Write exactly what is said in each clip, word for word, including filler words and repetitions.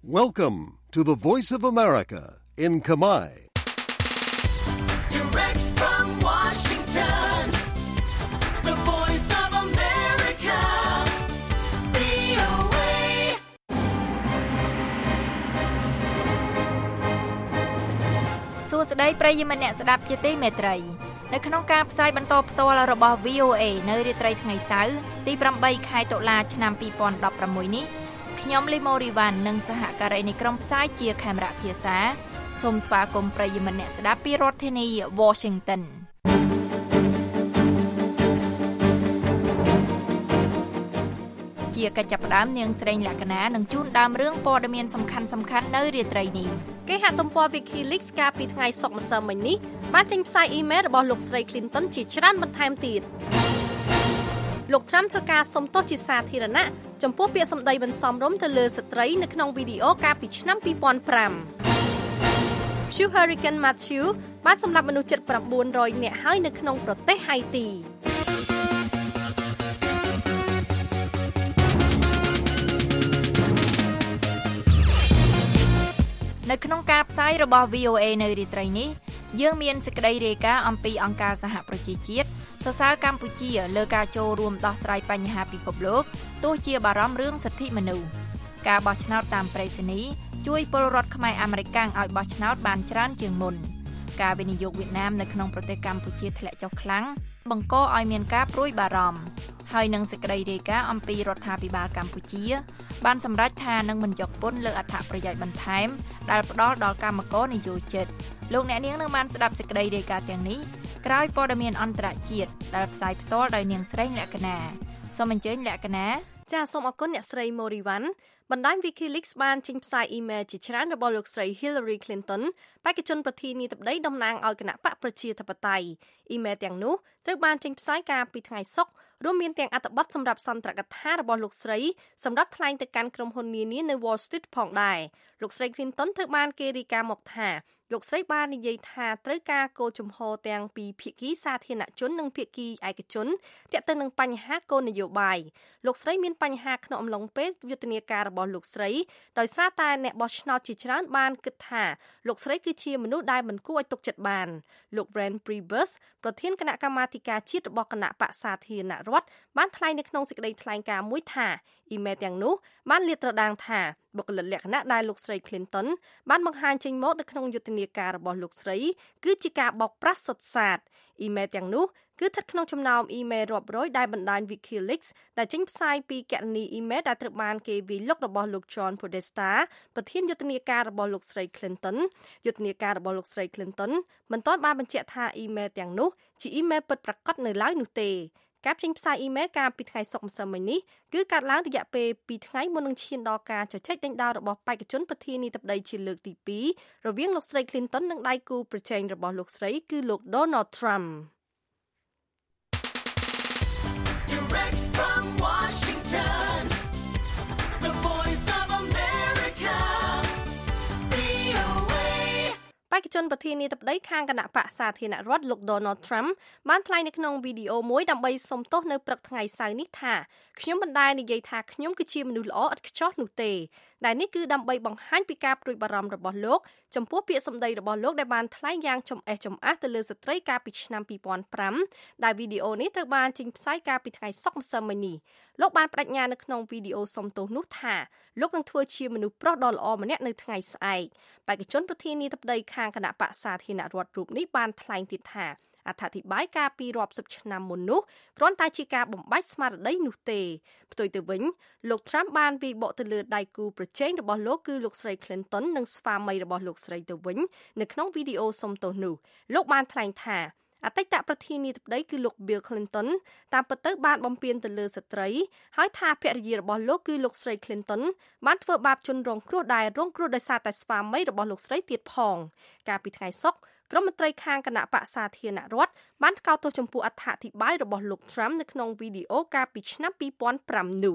Welcome to the Voice of America in Khmer. Direct from Washington, the Voice of America, វី អូ เอសួស្តីប្រិយមិត្តអ្នកស្ដាប់ជាទីមេត្រីនៅក្នុងការផ្សាយបន្តផ្ទាល់របស់ វី អូ เอ នៅរាត្រីថ្ងៃសៅរ៍ទីប្រាំបីខែតុលាឆ្នាំពីរពាន់ដប់ប្រាំមួយនេះខ្ញុំលីម៉ូរីវ៉ាន់និងសហការីនៃក្រុមផ្សាយជាខេមរៈភាសាសូមស្វាគមន៍ប្រិយមិត្តអ្នកស្ដាប់ពីរដ្ឋធានី Washington ជាកិច្ចចាប់ផ្ដើមនាងស្រីលក្ខណានឹងជូនដើមរឿងព័ត៌មានសំខាន់ៗនៅរាត្រីនេះគេហទំព័រ WikiLeaks កាលពីថ្ងៃសុក្រម្សិលមិញនេះបានចេញផ្សាយអ៊ីមែលរបស់លោកស្រី Clinton ជាច្រើនបន្ថែមទៀតលោក Trump ធ្វើការសុំទោសជាសាធារណៈចំពោះពាក្យសម្ដីមិនសមរម្យទៅលើស្ត្រីនៅក្នុងវីដេអូកាលពីឆ្នាំពីរពាន់ប្រាំ Hurricane Matthew បានសម្លាប់មនុស្សជិត៩រយនាក់ហើយនៅក្នុងប្រទេសហៃទីនៅក្នុងការផ្សាយរបស់ វី អូ เอ នៅរាត្រីនេះយើងមានសេចក្តីរាយការណ៍អំពីអង្គការសហប្រជាជាតិសរសើរកម្ពុជាលើការចូលរួមដោះស្រាយបញ្ហាពិភពលោកទោះជាបារម្ភរឿងសិទ្ធិមនុស្សការបោះឆ្នោតតាមប្រៃសណីយ៍ជួយពលរដ្ឋខ្មែរអាមេរិកកាំងឲ្យបោះឆ្នោតបានច្រើនជាងមុនការវិនិយោគវៀតណាមនៅក្នុងប្រទេសកម្ពុជាធ្លាក់ចុះខ្លាំងបង្កឲ្យមានការព្រួយបារម្ភហើយនឹងសេចក្តីរាយការណ៍អំពីរដ្ឋាភិបាលកម្ពុជាបានសម្រេចថានឹងមិនយកពន្ធលើអត្ថប្រយោជន៍បន្ថែមដែលផ្ដល់ដល់កម្មករនិយោជិតលោកអ្នកនាងនឹងបានស្ដាប់សេចក្តីរាយការណ៍ទាំងនេះក្រោយព័ត៌មានអន្តរជាតិដែលផ្សាយផ្ទាល់ដោយនាងស្រីលក្ខណាសូមអញ្ជើញលក្ខណាចាសសូមអរគុណអ្នកស្រីម៉ូរីវ៉ាន់បណ្ដាញ WikiLeaks បានចេញផ្សាយអ៊ីមែលជាច្រើនរបស់លោកស្រី Hillary Clinton បេក្ខជនប្រធានាធិបតីតំណាងឲ្យគណៈបកប្រជាធិបតេយ្យអ៊ីមែលទាំងនោះត្រូវបានចេញផ្សាយកាលពីថ្ងៃសុក្ររួមមានទាំងអត្ថបទសម្រាប់សន្ទរកថារបស់លោកស្រីសម្រាប់ថ្លែងទៅកាន់ក្រុមហ៊ុននានានៅ Wall Street ផងដែរលោកស្រី Clinton ត្រូវបានគេរាយការណ៍មកថាលោកស្រីបាននិយាយថាត្រូវការគោលជំហរទាំងពីភាគីសាធារណជននិងភាគីឯកជនទាក់ទងនឹងបញ្ហាគោលនយោបាយលោកស្រីមានបញ្ហាក្នុងអំឡុងពេលយុទ្ធនាការរបស់លោកស្រីដោយសារតែអ្នកបោះឆ្នោតជាច្រើនបានគិតថាលោកស្រីគឺជាមនុស្សដែលមិនគួរឲ្យទុកចិត្តបានលោក Reince Priebus ប្រធានគណៈកម្មាធិការជាតិរបស់គណៈបក្សសាធារណរដ្ឋបានថ្លែងនៅក្នុងសេចក្តីថ្លែងការណ៍មួយថាអ៊ីមែលទាំងនោះបានលាតត្រដាងថាបុគ្គលិកលក្ខណៈដែលលោកស្រី Clinton បានបង្ហាញចេញមកនៅក្នុងយុទ្ធនាការរបស់លោកស្រីគឺជាការបោកប្រាស់សុទ្ធសាធអ៊ីមែលទាំងនោះគឺស្ថិតក្នុងចំណោមអ៊ីមែលរាប់រយដែលបណ្ដាញ WikiLeaks ដែលចេញផ្សាយពីគណនីអ៊ីមែលដែលត្រូវបានគេវាយលុករបស់លោក John Podesta ប្រធានយុទ្ធនាការរបស់លោកស្រី Clinton យុទ្ធនាការរបស់លោកស្រី Clinton មិនទាន់បានបញ្ជាក់ថាអ៊ីមែលទាំងនោះជាអ៊ីមែលពិតប្រាកដនៅឡើយនោះទេការចេញផ្សាយអ៊ីមែលកាលពីថ្ងៃសុក្រម្សិលមិញនេះគឺកាត់ឡើងរយៈពេលពីរថ្ងៃមុននឹងឈានដល់ការជជែកដេញដោលរបស់បេក្ខជនប្រធានាធិបតីជាលើកទីពីររវាងលោកស្រី Clinton និងដៃគូប្រជែងរបស់លោកស្រីគឺលោក Donald Trump Direct from Washington, the Voice of America, វី អូ เอបេក្ខជនប្រធានាធិបតីខាងគណៈបក្សសាធារណរដ្ឋលោក Donald Trump បានថ្លែងនៅក្នុងវីដេអូមួយដើម្បីសុំទោសនៅព្រឹកថ្ងៃសៅរ៍នេះថាខ្ញុំមិនដែលនិយាយថាខ្ញុំគឺជាមនុស្សល្អឥតខ្ចោះនោះទេដែលនេះគឺដើម្បីបង្ហាញពីការព្រួយបារម្ភរបស់លោកចំពោះពាក្យសម្ដីរបស់លោកដែលបានថ្លែងយ៉ាងចំអេះចំអាស់ទៅលើស្ត្រីកាលពីឆ្នាំពីរពាន់ប្រាំដែលវីដេអូនេះត្រូវបានចេញផ្សាយកាលពីថ្ងៃសុក្រម្សិលមិញនេះលោកបានបដិញ្ញានៅក្នុងវីដេអូសុំទោសនោះថាលោកនឹងធ្វើជាមនុស្សប្រុសដ៏ល្អម្នាក់នៅថ្ងៃស្អែកបេក្ខជនប្រធានាធិបតីខាងគណៈបក្សសាធារណរដ្ឋរូបនេះបានថ្លែងទៀតថាអត្ថាធិប្បាយការពីរាប់សិបឆ្នាំមុននោះគ្រាន់តែជាការបំបែកស្មារតីនោះទេផ្ទុយទៅវិញលោក Trump បានវាយបកទៅលើដៃគូប្រជែងរបស់លោកគឺលោកស្រី Clinton និងស្វាមីរបស់លោកស្រីទៅវិញនៅក្នុងវីដេអូសុំទោសនោះលោកបានថ្លែងថាអតីតប្រធានាធិបតីគឺលោក Bill Clinton តាមពិតទៅបានបំពានទៅលើស្ត្រីហើយថាភរិយារបស់លោកគឺលោកស្រី Clinton បានធ្វើបាបជនរងគ្រោះដែលរងគ្រោះដោយសារតែស្វាមីរបស់លោកស្រីទៀតផងកាលពីថ្ងៃសុក្រក្រុមមន្ត្រីខាងគណៈបក្សសាធារណរដ្ឋបានថ្កោលទោសចំពោះអត្ថាធិប្បាយរបស់លោក Trump នៅក្នុងវីដេអូកាលពីឆ្នាំពីរពាន់ប្រាំនោះ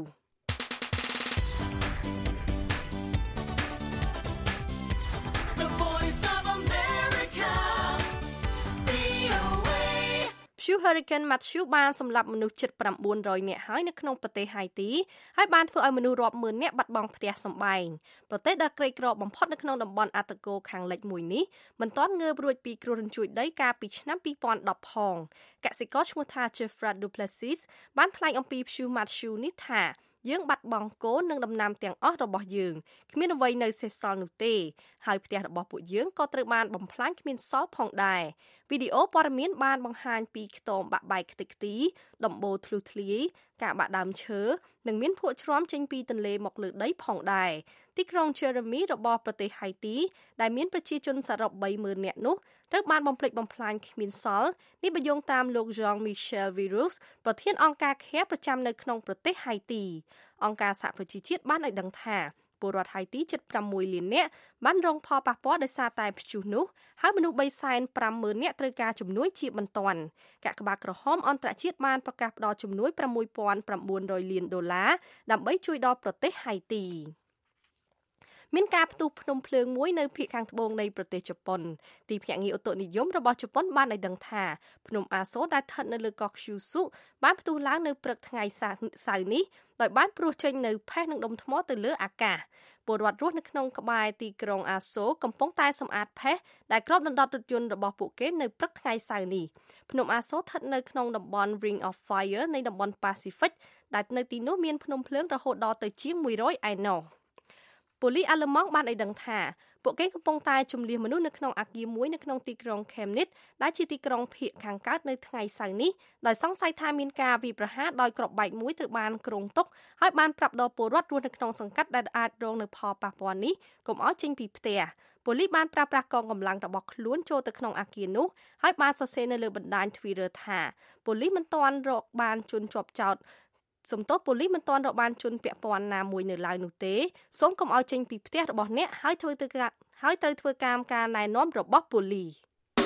ព្យុះ Hurricane Matthew បានសម្លាប់មនុស្សជិត៩រយនាក់ហើយនៅក្នុងប្រទេសហៃទីហើយបានធ្វើឲ្យមនុស្សរាប់ម៉ឺននាក់បាត់បង់ផ្ទះសម្បែងប្រទេសដែលក្រីក្របំផុតនៅក្នុងតំបន់អាតាកូខាងលិចមួយនេះមិនទាន់ងើបរួចពីគ្រោះរញ្ជួយដីកាលពីឆ្នាំពីរពាន់ដប់ផងកសិករឈ្មោះថា Jeffrey Duplessis បានថ្លែងអំពីព្យុះ Matthew នេះថាយើងបាត់បង់កូននិងដំណាំទាំងអស់របស់យើងគ្មានអ្វីនៅសេសសល់នោះទេហើយផ្ទះរបស់ពួកយើងក៏ត្រូវបានបំផ្លាញគ្មានសល់ផងដែរវីដេអូព័ត៌មានបានបង្ហាញពីខ្ទមបាក់បែកខ្ទេចខ្ទីដំបូលធ្លុះធ្លាយការបាក់ដើមឈើនិងមានភក់ជ្រាំចេញពីទន្លេមកលើដីផងដែរទីក្រុង Jeremy របស់ប្រទេសហៃទីដែលមានប្រជាជនសរុបបីម៉ឺននាក់នោះត្រូវបានបំផ្លិចបំផ្លាញគ្មានសល់នេះបញ្យងតាមលោក Jean-Michel Virus ប្រធានអង្គការ C A R E ប្រចាំនៅក្នុងប្រទេសហៃទីអង្គការសហប្រជាជាតិបានឲ្យដឹងថាពលរដ្ឋហៃទីជិតប្រាំមួយលាននាក់បានរងផលប៉ះពាល់ដោយសារតែព្យុះនោះហើយមនុស្សបីសែនប្រាំម៉ឺននាក់ត្រូវការជំនួយជាបន្ទាន់កាកបាទក្រហមអន្តរជាតិបានប្រកាសផ្តល់ជំនួយប្រាំមួយពាន់ប្រាំបួនរយលានដុល្លារដើម្បីជួយដល់ប្រទេសហៃទីមានការផ្ទុះភ្នំភ្លើងមួយនៅភាគខាងត្បូងនៃប្រទេសជប៉ុនទីភ្នាក់ងារឧតុនិយមរបស់ជប៉ុនបានឲ្យដឹងថាភ្នំអាសូដែលស្ថិតនៅលើកោះខ្យូស៊ុបានផ្ទុះឡើងនៅព្រឹកថ្ងៃសៅរ៍នេះដោយបានព្រោះចេញនៅផេះនិងដុំថ្មទៅលើអាកាសពលរដ្ឋរស់នៅក្នុងក្បែរទីក្រុងអាសូកំពុងតែសម្អាតផេះដែលគ្របដណ្ដប់រថយន្តរបស់ពួកគេនៅព្រឹកថ្ងៃសៅរ៍នេះភ្នំអាសូស្ថិតនៅក្នុងតំបន់ Ring of Fire នៃតំបន់ Pacific ដែលនៅទីនោះមានភ្នំភ្លើងរហូតដល់ទៅជាងមួយរយឯណោះប៉ូលីសអាល្លឺម៉ង់បានឲ្យដឹងថាពួកគេកំពុងតែជំនះមនុស្សនៅក្នុងអគារមួយនៅក្នុងទីក្រុង Chemnitz ដែលជាទីក្រុងភាគខាងកើតនៅថ្ងៃសៅរ៍នេះដោយសង្ស័យថាមានការវាយប្រហារដោយគ្រាប់បែកមួយត្រូវបានគ្រោងទុកហើយបានប្រាប់ដល់ពលរដ្ឋរស់នៅក្នុងសង្កាត់ដែលអាចរងនៅផលប៉ះពាល់នេះកុំឲ្យចេញពីផ្ទះប៉ូលីសបានប្រើប្រាស់កងកម្លាំងរបស់ខ្លួនចូលទៅក្នុងអគារនោះហើយបានសរសេរនៅលើបណ្ដាញ Twitter ថាប៉ូលីសមិនទាន់រកបានជនជាប់ចោទសំទោសប៉ូលីសមិនទាន់រកបានជនពាក់ព័ន្ធណាមួយនៅឡើយនោះទេសូមកុំឲ្យចេញពីផ្ទះរបស់អ្នកហើយធ្វើទៅការហើយត្រូវធ្វើតាមការណែនាំរបស់ប៉ូលីស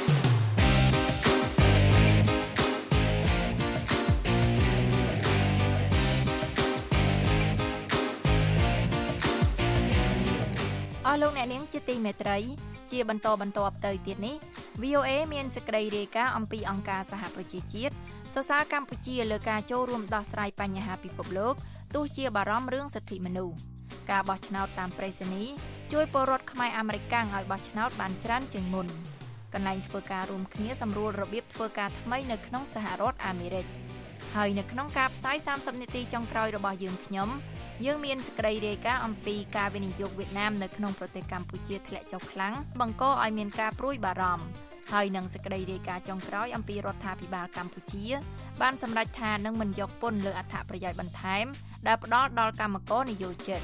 អស់លោកអ្នកនាងជាទីមេត្រីជាបន្តបន្តទៅទៀតនេះ វី អូ អេ មានសេចក្តីរាយការណ៍អំពីអង្គការសហប្រជាជាតិសរសើរកម្ពុជាលើការចូលរួមដោះស្រាយបញ្ហាពិភពលោកទោះជាបារម្ភរឿងសិទ្ធិមនុស្សការបោះឆ្នោតតាមប្រៃសណីជួយពលរដ្ឋខ្មែរអាមេរិកកាំងឲ្យបោះឆ្នោតបានច្រើនជាងមុនកន្លែងធ្វើការរួមគ្នាសម្រួលរបៀបធ្វើការថ្មីនៅក្នុងសហរដ្ឋអាមេរិកហើយនៅក្នុងការផ្សាយសាមសិបនាទីចុងក្រោយរបស់យើងខ្ញុំយើងមានសេចក្តីរាយការណ៍អំពីការវិនិយោគវៀតណាមនៅក្នុងប្រទេសកម្ពុជាធ្លាក់ចុះខ្លាំងបង្កឲ្យមានការព្រួយបារម្ភហើយនឹងសេចក្តីរាយការណ៍ចុងក្រោយអំពីរដ្ឋាភិបាលកម្ពុជាបានសម្រេចថានឹងមិនយកពន្ធលើអត្ថប្រយោជន៍បន្ថែមដែលផ្ដល់ដល់កម្មករនិយោជិត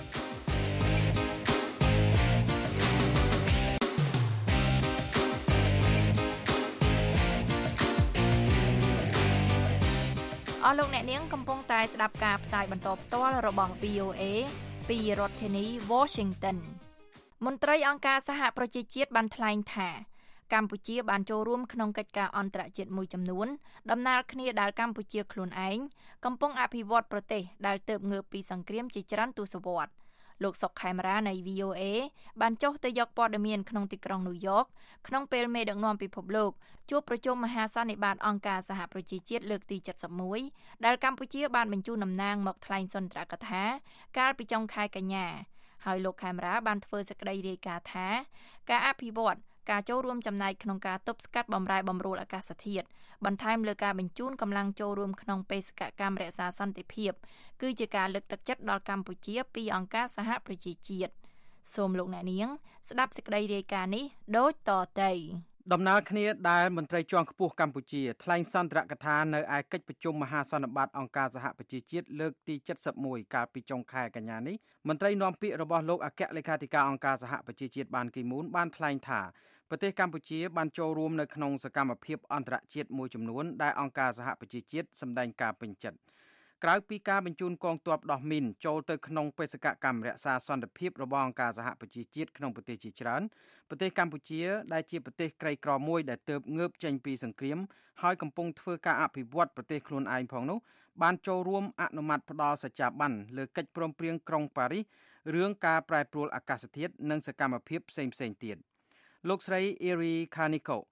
អស់លោកអ្នកនាងកំពុងតែស្ដាប់ការផ្សាយបន្តផ្ទាល់របស់ វី អូ អេ ពីរដ្ឋធានី Washington មន្ត្រីអង្គការសហប្រជាជាតិបានថ្លែងថាកម្ពុជាបានចូលរួមក្នុងកិច្ចការអន្តរជាតិមួយចំនួនដំណើរគ្នាដែលកម្ពុជាខ្លួនឯងកំពុងអភិវឌ្ឍប្រទេសដែលទើបងើបពីសង្គ្រាមជាច្រើនទសវត្សរ៍លោកសុកខេមរានៃ វី អូ អេ បានចុះទៅយកព័ត៌មានក្នុងទីក្រុងញូវយ៉កក្នុងពេលមេដឹកនាំពិភពលោកជួបប្រជុំមហាសន្និបាតអង្គការសហប្រជាជាតិលើកទីเจ็ดสิบเอ็ดដែលកម្ពុជាបានបញ្ជូនតំណាងមកថ្លែងសុន្ទរកថាកាលពីចុងខែកញ្ញាហើយលោកខេមរាបានធ្វើសេចក្តីរាយការណ៍ថាការអភិវឌ្ឍការចូលរួមចំណែកក្នុងការទប់ស្កាត់បំរែបំរួលអាកាសធាតុបន្ថែមលើការបញ្ជូនកម្លាំងចូលរួមក្នុងបេសកកម្មរក្សាសន្តិភាពគឺជាការលើកទឹកចិត្តដល់កម្ពុជាពីអង្គការសហប្រជាជាតិសូមលោកអ្នកនាងស្ដាប់សេចក្តីរាយការណ៍នេះដូចតទៅដំណើរគ្នាដែលមន្ត្រីជាន់ខ្ពស់កម្ពុជាថ្លែងសន្ទរកថានៅឯកិច្ចប្រជុំមហាសន្និបាតអង្គការសហប្រជាជាតិលើកទីเจ็ดสิบเอ็ดកាលពីចុងខែកញ្ញានេះមន្ត្រីនាំពាក្យរបស់លោកអគ្គលេខាធិការអង្គការសហប្រជាជាតិបានគីមូនបានថ្លែងថាប្រទេសកម្ពុជាបានចូលរួមនៅក្នុងសកម្មភាពអន្តរជាតិមួយចំនួនដែលអង្គការសហប្រជាជាតិសម្ដែងការពេញចិត្តក្រៅពីការបញ្ជូនកងទ័ពដោះមីនចូលទៅក្នុងបេសកកម្មរក្សាសន្តិភាពរបស់អង្គការសហប្រជាជាតិក្នុងប្រទេសជាច្រើនប្រទេសកម្ពុជាដែលជាប្រទេសក្រីក្រមួយដែលទើបងើបចេញពីសង្គ្រាមហើយកំពុងធ្វើការអភិវឌ្ឍប្រទេសខ្លួនឯងផងនោះបានចូលរួមអនុម័តផ្ដល់សច្ចាប័នលើកិច្ចព្រមព្រៀងក្រុងប៉ារីសរឿងការប្រែប្រួលអាកាសធាតុនិងសកម្មភាពផ្សេងៗទៀតលោកស្រី Eri Kaneko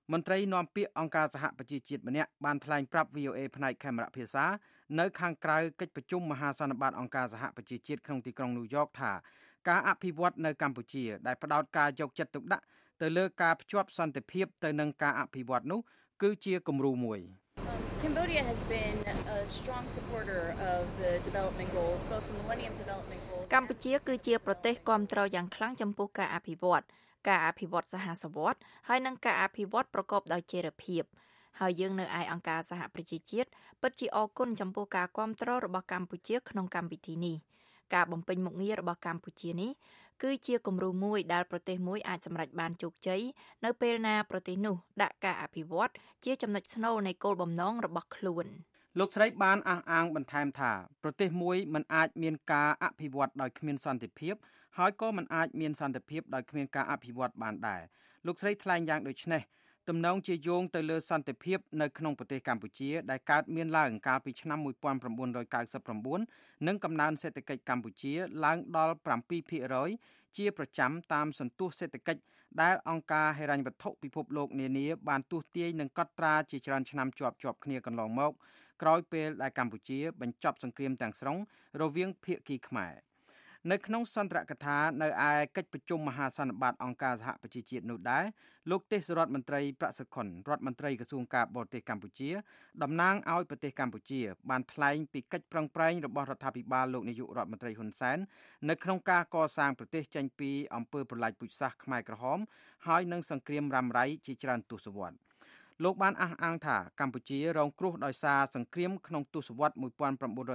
មន្ត្រីនាំពាក្យអង្គការសហប្រជាជាតិម្នាក់បានថ្លែងប្រាប់ V O A ផ្នែកខេមរៈភាសានៅខាងក្រៅកិច្ចប្រជុំមហាសន្និបាតអង្គការសហប្រជាជាតិក្នុងទីក្រុងញូវយ៉កថាការអភិវឌ្ឍនៅកម្ពុជាដែលផ្ដោតការយកចិត្តទុកដាក់ទៅលើការភ្ជាប់សន្តិភាពទៅនឹងការអភិវឌ្ឍនោះគឺជាគំរូមួយ Cambodia has been a strong supporter of the development goals, both the Millennium Development Goals. កម្ពុជាគឺជាប្រទេសគាំទ្រយ៉ាងខ្លាំងចំពោះការអភិវឌ្ឍការអភិវឌ្ឍសហសវត្តហើយនិងការអភិវឌ្ឍប្រកបដោយចីរភាពហើយយើងនៅឯអង្គការសហប្រជាជាតិពិតជាអរគុណចំពោះការគាំទ្ររបស់កម្ពុជាក្នុងកម្មវិធីនេះការបំពេញមុខងាររបស់កម្ពុជានេះគឺជាគំរូមួយដែលប្រទេសមួយអាចសម្រេចបានជោគជ័យនៅពេលណាប្រទេសនោះដាក់ការអភិវឌ្ឍជាចំណុចស្នូលនៃគោលបំណងរបស់ខ្លួនលោកស្រីបានអះអាងបន្ថែមថាប្រទេសមួយមិនអាចមានការអភិវឌ្ឍដោយគ្មានសន្តិភាពហើយក៏មិនអាចមានសន្តិភាពដោយគ្មានការអភិវឌ្ឍបានដែរលោកស្រីថ្លែងយ៉ាងដូចនេះទំនងជាយោងទៅលើសន្តិភាពនៅក្នុងប្រទេសកម្ពុជាដែលកើតមានឡើងកាលពីឆ្នាំmột nghìn chín trăm chín mươi chínនិងកំណើនសេដ្ឋកិច្ចកម្ពុជាឡើងដល់seven percent ជាប្រចាំតាមសន្ទុះសេដ្ឋកិច្ចដែលអង្គការហិរញ្ញវត្ថុពិភពលោកនានាបានទស្សន៍ទាយនិងកត់ត្រាជាច្រើនឆ្នាំជាប់ជាប់គ្នាកន្លងមកក្រោយពេលដែលកម្ពុជាបញ្ចប់សង្គ្រាមទាំងស្រុងរវាងភាគីខ្មែរនៅក្នុងសន្ទរកថានៅឯកិច្ចប្រជុំមហាសន្និបាតអង្គការសហប្រជាជាតិនោះដែរលោកទេសរដ្ឋមន្ត្រីប្រាក់សុខុនរដ្ឋមន្ត្រីក្រសួងការបរទេសកម្ពុជាតំណាងឲ្យប្រទេសកម្ពុជាបានថ្លែងពីកិច្ចប្រឹងប្រែងរបស់រដ្ឋាភិបាលលោកនាយករដ្ឋមន្ត្រីហ៊ុនសែននៅក្នុងការកសាងប្រទេសចេញពីអំពើប្រល័យពូជសាសន៍ខ្មែរក្រហមហើយនឹងសង្គ្រាមរ៉ាំរ៉ៃជាច្រើនទសវត្សរ៍លោកបានអះអាងថាកម្ពុជារងគ្រោះដោយសារសង្គ្រាមក្នុងទសវត្សរ៍nineteen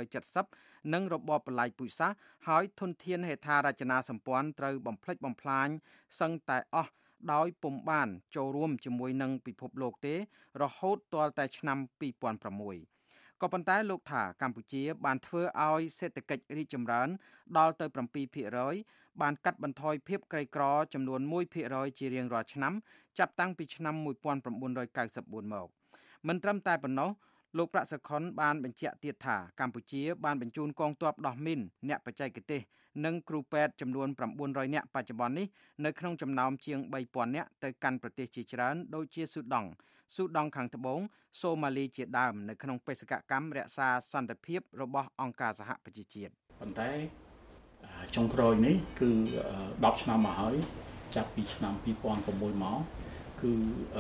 seventyនិងរបបប្រល័យពូជសាសន៍ហើយធនធានហេដ្ឋារចនាសម្ព័ន្ធត្រូវបំផ្លិចបំផ្លាញសឹងតែអស់ដោយពុំបានចូលរួមជាមួយនឹងពិភពលោកទេរហូតទាល់តែឆ្នាំtwo thousand sixក៏ប៉ុន្តែលោកថាកម្ពុជាបានធ្វើឲ្យសេដ្ឋកិច្ចរីកចម្រើនដល់ទៅseven percentបានកាត់បន្ថយភាពក្រីក្រចំនួនone percentជារៀងរាល់ឆ្នាំចាប់តាំងពីឆ្នាំnineteen ninety-fourមកមិនត្រឹមតែប៉ុណ្ណោះលោកប្រាក់សុខុនបានបញ្ជាក់ទៀតថាកម្ពុជាបានបញ្ជូនកងទ័ពដោះមីនអ្នកបច្ចេកទេសនិងគ្រូពេទ្យចំនួនnine hundredនាក់បច្ចុប្បន្ននេះនៅក្នុងចំណោមជាងthree thousandនាក់ទៅកាន់ប្រទេសជាច្រើនដូចជាស៊ូដង់ស៊ូដង់ខាងត្បូងសូម៉ាលីជាដើមនៅក្នុងបេសកកម្មរក្សាសន្តិភាពរបស់អង្គការសហប្រជាជាតិប៉ុន្តែចុងក្រោយនេះគឺtenឆ្នាំមកហើយចាប់ពីឆ្នាំtwo thousand sixមកគឺ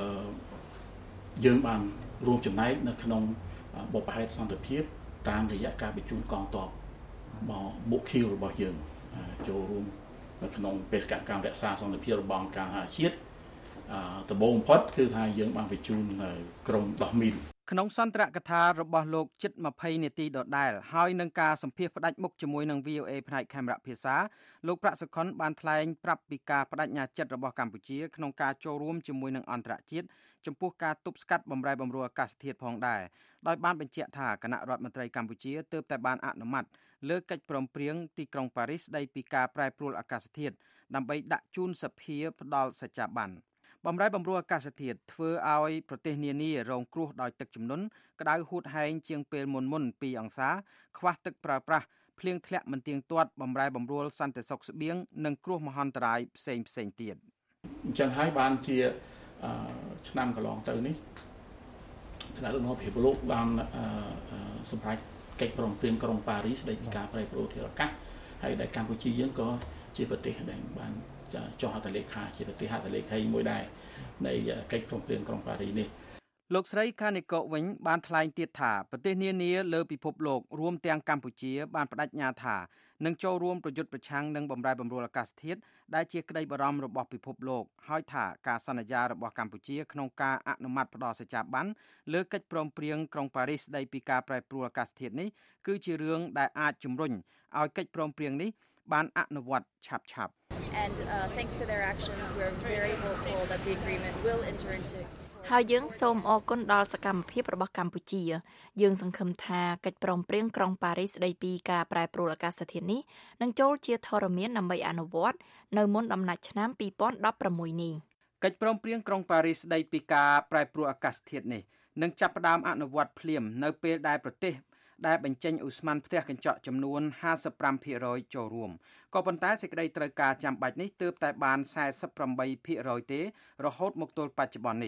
យើងបានរួមចំណែកនៅក្នុងបុព្វហេតុសន្តិភាពតាមរយៈការបញ្ជូនកងទ័ពមកមុខខៀវរបស់យើងចូលរួមនៅក្នុងបេសកកម្មរក្សាសន្តិភាពរបស់អង្គការសហជាតិដំបូងបំផុតគឺថាយើងបានបញ្ជូនក្រុមដោះមីនក្នុងសន្ទរកថារបស់លោកជិតtwentyនាទីដដែលហើយនឹងការសម្ភាសផ្ដាច់មុខជាមួយនឹង V O A ផ្នែកខេមរៈភាសាលោកប្រាក់សុខុនបានថ្លែងប្រាប់ពីការបដិញ្ញាចិត្តរបស់កម្ពុជាក្នុងការចូលរួមជាមួយនឹងអន្តរជាតិចំពោះការទប់ស្កាត់បំរែបំរួលអាកាសធាតុផងដែរដោយបានបញ្ជាក់ថាគណៈរដ្ឋមន្ត្រីកម្ពុជាទើបតែបានអនុម័តលើកិច្ចព្រមព្រៀងទីក្រុងប៉ារីសស្ដីពីការប្រែប្រួលអាកាសធាតុដើម្បីដាក់ជូនសភាផ្ដល់សច្ចាប័នបំរែបំរួលអាកាសធាតុធ្វើឲ្យប្រទេសនានារងគ្រោះដោយទឹកជំនន់ក្តៅហួតហែងជាងពេលមុនមុនtwoអង្សាខ្វះទឹកប្រើប្រាស់ភ្លៀងធ្លាក់មិនទៀងទាត់បំរែបំរួលសន្តិសុខស្បៀងនិងគ្រោះមហន្តរាយផ្សេងផ្សេងទៀតអញ្ចឹងហើយបានជាឆ្នាំកន្លងទៅនេះគណៈរដ្ឋមន្ត្រីពិភពលោកបានសម្រេចកិច្ចព្រមព្រៀងក្រុងប៉ារីសស្ដីពីការប្រែប្រួលធាតុអាកាសហើយដែលកម្ពុជាយើងក៏ជាប្រទេសដែលបានចុះហត្ថលេខាជាប្រទេសហត្ថលេខីមួយដែរនៃកិច្ចព្រមព្រៀងក្រុងប៉ារីសនេះលោកស្រីខានីកូវិញបានថ្លែងទៀតថាប្រទេសនានាលើពិភពលោករួមទាំងកម្ពុជាបានបដិញ្ញាថានឹងចូលរួមប្រយុទ្ធប្រឆាំងនឹងបំរែបំរួលអាកាសធាតុដែលជាក្តីបារម្ភរបស់ពិភពលោកហើយថាការសន្យារបស់កម្ពុជាក្នុងការអនុម័តផ្ដល់សច្ចាប័នលើកិច្ចព្រមព្រៀងក្រុងប៉ារីសស្ដីពីការប្រែប្រួលអាកាសធាតុនេះគឺជារឿងដែលអាចជំរុញឲ្យកិច្ចព្រមព្រៀងនេះបានអនុវត្តឆាប់ឆាប់ And uh, thanks to their actions we're very hopeful that the agreement will enter into ហើយយើងសូមអរគុណដល់សកម្មភាពរបស់កម្ពុជាយើងសង្ឃឹមថាកិច្ចព្រមព្រៀងក្រុងប៉ារីសស្ដីពីការប្រែប្រួលអាកាសធាតុនេះនឹងចូលជាធរមានដើម្បីអនុវត្តនៅមុនដំណាច់ឆ្នាំtwo thousand sixteenនេះកិច្ចព្រមព្រៀងក្រុងប៉ារីសស្ដីពីការប្រែប្រួលអាកាសធាតុនេះនឹងចាប់ផ្ដើមអនុវត្តភ្លាមនៅពេលដែលប្រទេសដែលបញ្ចេញឧស្ម័នផ្ទះកញ្ចក់ចំនួនfifty-five percentចូលរួមក៏ប៉ុន្តែសេចក្តីត្រូវការចាំបាច់នេះទើបតែបានforty-eight percentទេរហូតមកទល់បច្ចុប្បន្ននេះ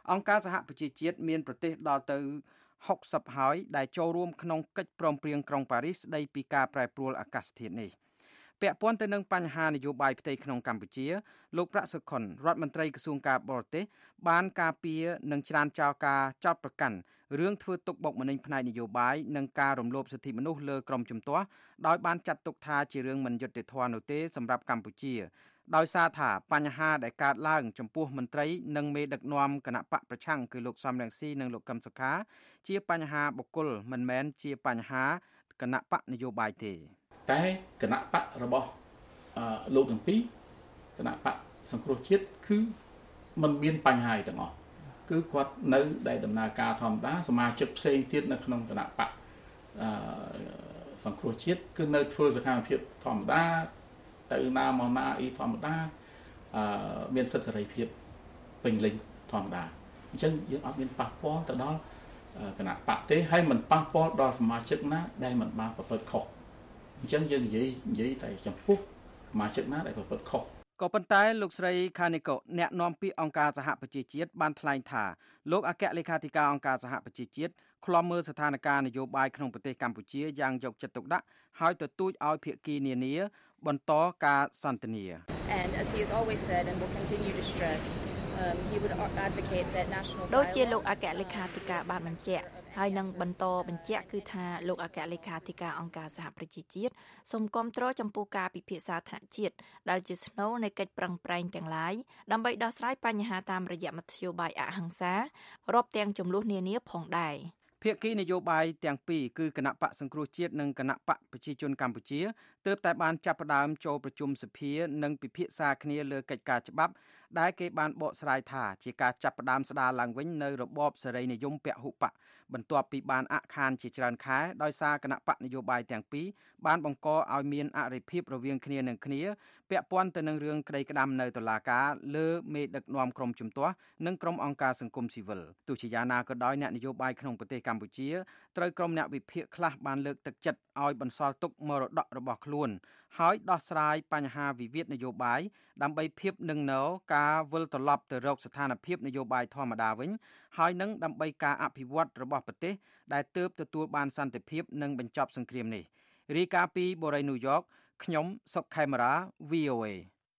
អង្គការសហប្រជាជាតិមានប្រទេសដល់ទៅหกสิบហើយដែលចូលរួមក្នុងកិច្ចព្រមព្រៀងក្រុងប៉ារីសស្ដីពីការប្រែប្រួលអាកាសធាតុនេះពាក់ព័ន្ធទៅនឹងបញ្ហានយោបាយផ្ទៃក្នុងកម្ពុជាលោកប្រាក់សុខុនរដ្ឋមន្ត្រីក្រសួងការបរទេសបានការពារនិងច្រានចោលការចោទប្រកាន់រឿងធ្វើទុកបុកម្នេញផ្នែកនយោបាយនិងការរំលោភសិទ្ធិមនុស្សលើក្រុមជំទាស់ដោយបានចាត់ទុកថាជារឿងមិនយុត្តិធម៌នោះទេសម្រាប់កម្ពុជាដោយសារថាបញ្ហាដែលកើតឡើងចំពោះមន្ត្រីនិងមេដឹកនាំគណៈបកប្រឆាំងគឺលោកសំរងស៊ីនិងលោកកឹមសុខាជាបញ្ហាបុគ្គលមិនមែនជាបញ្ហាគណៈបកនយោបាយទេតែគណៈបករបស់អឺលោកទាំងពីរគណៈបកសង្គ្រោះជាតិគឺมันមានបញ្ហាទាំងអស់គឺគាត់នៅដែលដំណើរការធម្មតាសមាជិកផ្សេងទៀតនៅក្នុងគណៈបកអឺសង្គ្រោះជាតិគឺនៅធ្វើសកម្មភាពធម្មតាទៅណាមកណាអីធម្មតាអឺមានសិទ្ធិសេរីភាពពេញលេញធម្មតាអញ្ចឹងយើងអត់មានប៉ះពាល់ទៅដល់គណៈបកទេហើយមិនប៉ះពាល់ដល់សមាជិកណាដែលមិនបានប្រព្រឹត្តខុសអញ្ចឹងយើងនិយាយនិយាយតែចំពោះសមាជិកណាដែលប្រព្រឹត្តខុសក៏ប៉ុន្តែលោកស្រីខានីកូអ្នកនាំពាក្យអង្គការសហប្រជាជាតិបានថ្លែងថាលោកអគ្គលេខាធិការអង្គការសហប្រជាជាតិឃ្លាំមើលស្ថានភាពនយោបាយក្នុងប្រទេសកម្ពុជាយ៉ាងយកចិត្តទុកដាក់ហើយទទូចឲ្យភាគីនានាបន្តការសន្ទនា And as he has always said and will continue to stress um, he would advocate that national ដូចជាលោកអគ្គលេខាធិការបានបញ្ជាក់ហើយនឹងបន្តបញ្ជាក់គឺថាលោកអគ្គលេខាធិការអង្គការសហប្រជាជាតិសូមគាំទ្រចំពោះការពិភាក្សាថ្នាក់ជាតិដែលជាស្នូលនៃកិច្ចប្រឹងប្រែងទាំងឡាយដើម្បីដោះស្រាយបញ្ហាតាមរយៈមធ្យោបាយអហិង្សារាប់ទាំងចំនួននានាផងដែរភាគីនយោបាយទាំងពីរគឺគណៈបកសង្គ្រោះជាតិនិងគណៈបកប្រជាជនកម្ពុជាទើបតែបានចាប់ផ្ដើមចូលប្រជុំសភានិងពិភាក្សាគ្នាលើកិច្ចការច្បាប់ដែលគេបានបកស្រាយថាជាការចាប់ផ្ដើមស្ដារឡើងវិញនៅរបបសេរីនិយមពហុបកបន្ទាប់ពីបានអាក់ខានជាច្រើនខែដោយសារគណៈបកនយោបាយទាំងពីរបានបង្កឲ្យមានអរិភាពរវាងគ្នានឹងគ្នាពាក់ព័ន្ធទៅនឹងរឿងក្តីក្តាំនៅតុលាការលើមេដឹកនាំក្រុមជំទាស់និងក្រុមអង្គការសង្គមស៊ីវិលទោះជាយ៉ាងណាក៏ដោយអ្នកនយោបាយក្នុងប្រទេសកម្ពុជាត្រូវក្រុមអ្នកវិភាគខ្លះបានលើកទឹកចិត្តឲ្យបន្សល់ទុកមរតករបស់ខ្លួនហើយដោះស្រាយបញ្ហាវិវាទនយោបាយដើម្បីភាពនឹងណោការវិលត្រឡប់ទៅរកស្ថានភាពនយោបាយធម្មតាវិញហើយនឹងដើម្បីការអភិវឌ្ឍរបស់ប្រទេសដែលទើបទទួលបានសន្តិភាពនិងបញ្ចប់សង្គ្រាមនេះរាយការណ៍ពីបូរីញូវយ៉កខ្ញុំសុកខេមរា វី អូ អេ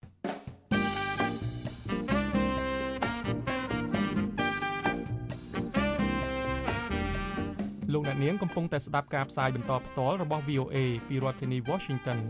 លោកអ្នកនាងកំពុងតែស្ដាប់ការផ្សាយបន្តផ្ទាល់របស់ វី អូ អេ ពីរដ្ឋធានី Washington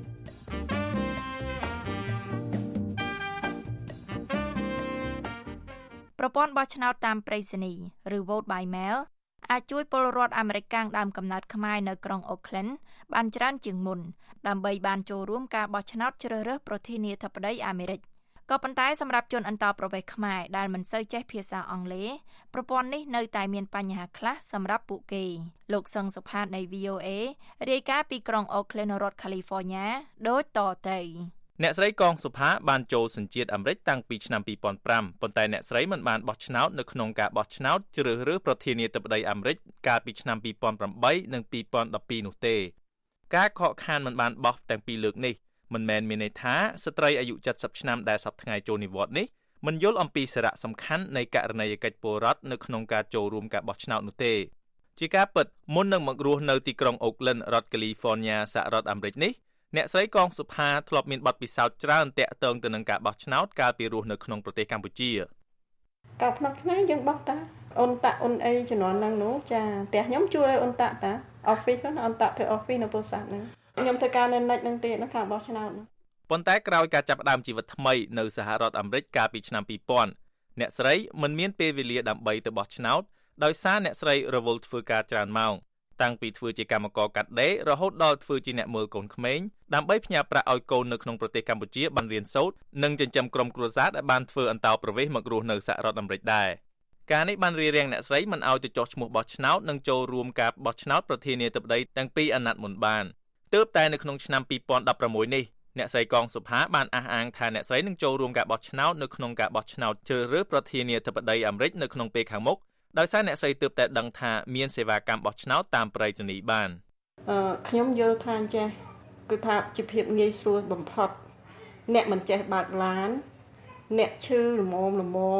ប្រព័ន្ធបោះឆ្នោតតាមប្រៃសណីយ៍ឬ Vote by Mail អាចជួយពលរដ្ឋអាមេរិកកាំងដើមកំណើតខ្មែរនៅក្រុង Oakland បានច្រើនជាងមុនដើម្បីបានចូលរួមការបោះឆ្នោតជ្រើសរើសប្រធានាធិបតីអាមេរិកក៏ប៉ុន្តែសម្រាប់ជនអន្តោប្រវេសន៍ខ្មែរដែលមិនសូវចេះភាសាអង់គ្លេសប្រព័ន្ធនេះនៅតែមានបញ្ហាខ្លះសម្រាប់ពួកគេលោកសឹងសុផាតនៃ វី អូ អេ រាយការណ៍ពីក្រុង Oakland រដ្ឋ California ដូចតទៅអ្នកស្រីកងសុផាបានចូលសញ្ជាតិអាមេរិកតាំងពីឆ្នាំពីរពាន់ប្រាំប៉ុន្តែអ្នកស្រីមិនបានបោះឆ្នោតនៅក្នុងការបោះឆ្នោតជ្រើសរើសប្រធានាធិបតីអាមេរិកកាលពីឆ្នាំពីរពាន់ប្រាំបីនិងពីរពាន់ដប់ពីរនោះទេការខកខានមិនបានបោះទាំងពីរលើកនេះមិនមែនមានន័យថាស្ត្រីអាយុเจ็ดสิบឆ្នាំដែលសប្តាហ៍ថ្ងៃចូលនិវត្តន៍នេះមិនយល់អំពីសារៈសំខាន់នៃករណីយកិច្ចពលរដ្ឋនៅក្នុងការចូលរួមការបោះឆ្នោតនោះទេជាការពិតមុននឹងមករស់នៅទីក្រុង Oakland រដ្ឋ California សហរដ្ឋអាមេរិកនេះអ្នកស្រីកងសុផាធ្លាប់មានបទពិសោធន៍ច្រើនទាក់ទងទៅនឹងការបោះឆ្នោតកាលពីរស់នៅក្នុងប្រទេសកម្ពុជាកាលផ្នែកថ្ងៃយើងបោះតាអូនតាអូនអីជំនាន់ហ្នឹងនោះចាផ្ទះខ្ញុំជួយឲ្យអូនតាតា office ហ្នឹងអូនតាទៅ office នៅពោធិ៍សាត់ហ្នឹងខ្ញុំធ្វើការនៅនិចហ្នឹងទៀតនៅខាងបោះឆ្នោតហ្នឹងប៉ុន្តែក្រោយការចាប់ផ្ដើមជីវិតថ្មីនៅសហរដ្ឋអាមេរិកកាលពីឆ្នាំពីរពាន់អ្នកស្រីមិនមានពេលវេលាដើម្បីទៅបោះឆ្នោតដោយសារអ្នកស្រីរវល់ធ្វើការច្រើនម៉ោងតាំងពីធ្វើជាកម្មករកាត់ដេររហូតដល់ធ្វើជាអ្នកមើលកូនក្មេងដើម្បីផ្ញើប្រាក់ឲ្យកូននៅក្នុងប្រទេសកម្ពុជាបានរៀនសូត្រនិងចិញ្ចឹមក្រុមគ្រួសារដែលបានធ្វើអន្តោប្រវេសន៍មករស់នៅសហរដ្ឋអាមេរិកដែរការនេះបានរារាំងអ្នកស្រីមិនឲ្យទៅចុះឈ្មោះបោះឆ្នោតនិងចូលរួមការបោះឆ្នោតប្រធានាធិបតីទាំងពីរអាណត្តិមុនបានទើបតែនៅក្នុងឆ្នាំពីរពាន់ដប់ប្រាំមួយនេះអ្នកស្រីកងសុផាបានអះអាងថាអ្នកស្រីនឹងចូលរួមការបោះឆ្នោតនៅក្នុងការបោះឆ្នោតជ្រើសរើសប្រធានាធិបតីអាមេរិកនៅក្នុងពេលខាងមុខដោយសារអ្នកស្រីទើបតែដឹងថាមានសេវាកម្មបោះឆ្នោតតាមប្រៃសណីយ៍បានអឺខ្ញុំយល់ថាអញ្ចេះគឺថាជាភាពងាយស្រួលបំផុតអ្នកមិនចេះបើកឡានអ្នកឈឺល្មមល្មម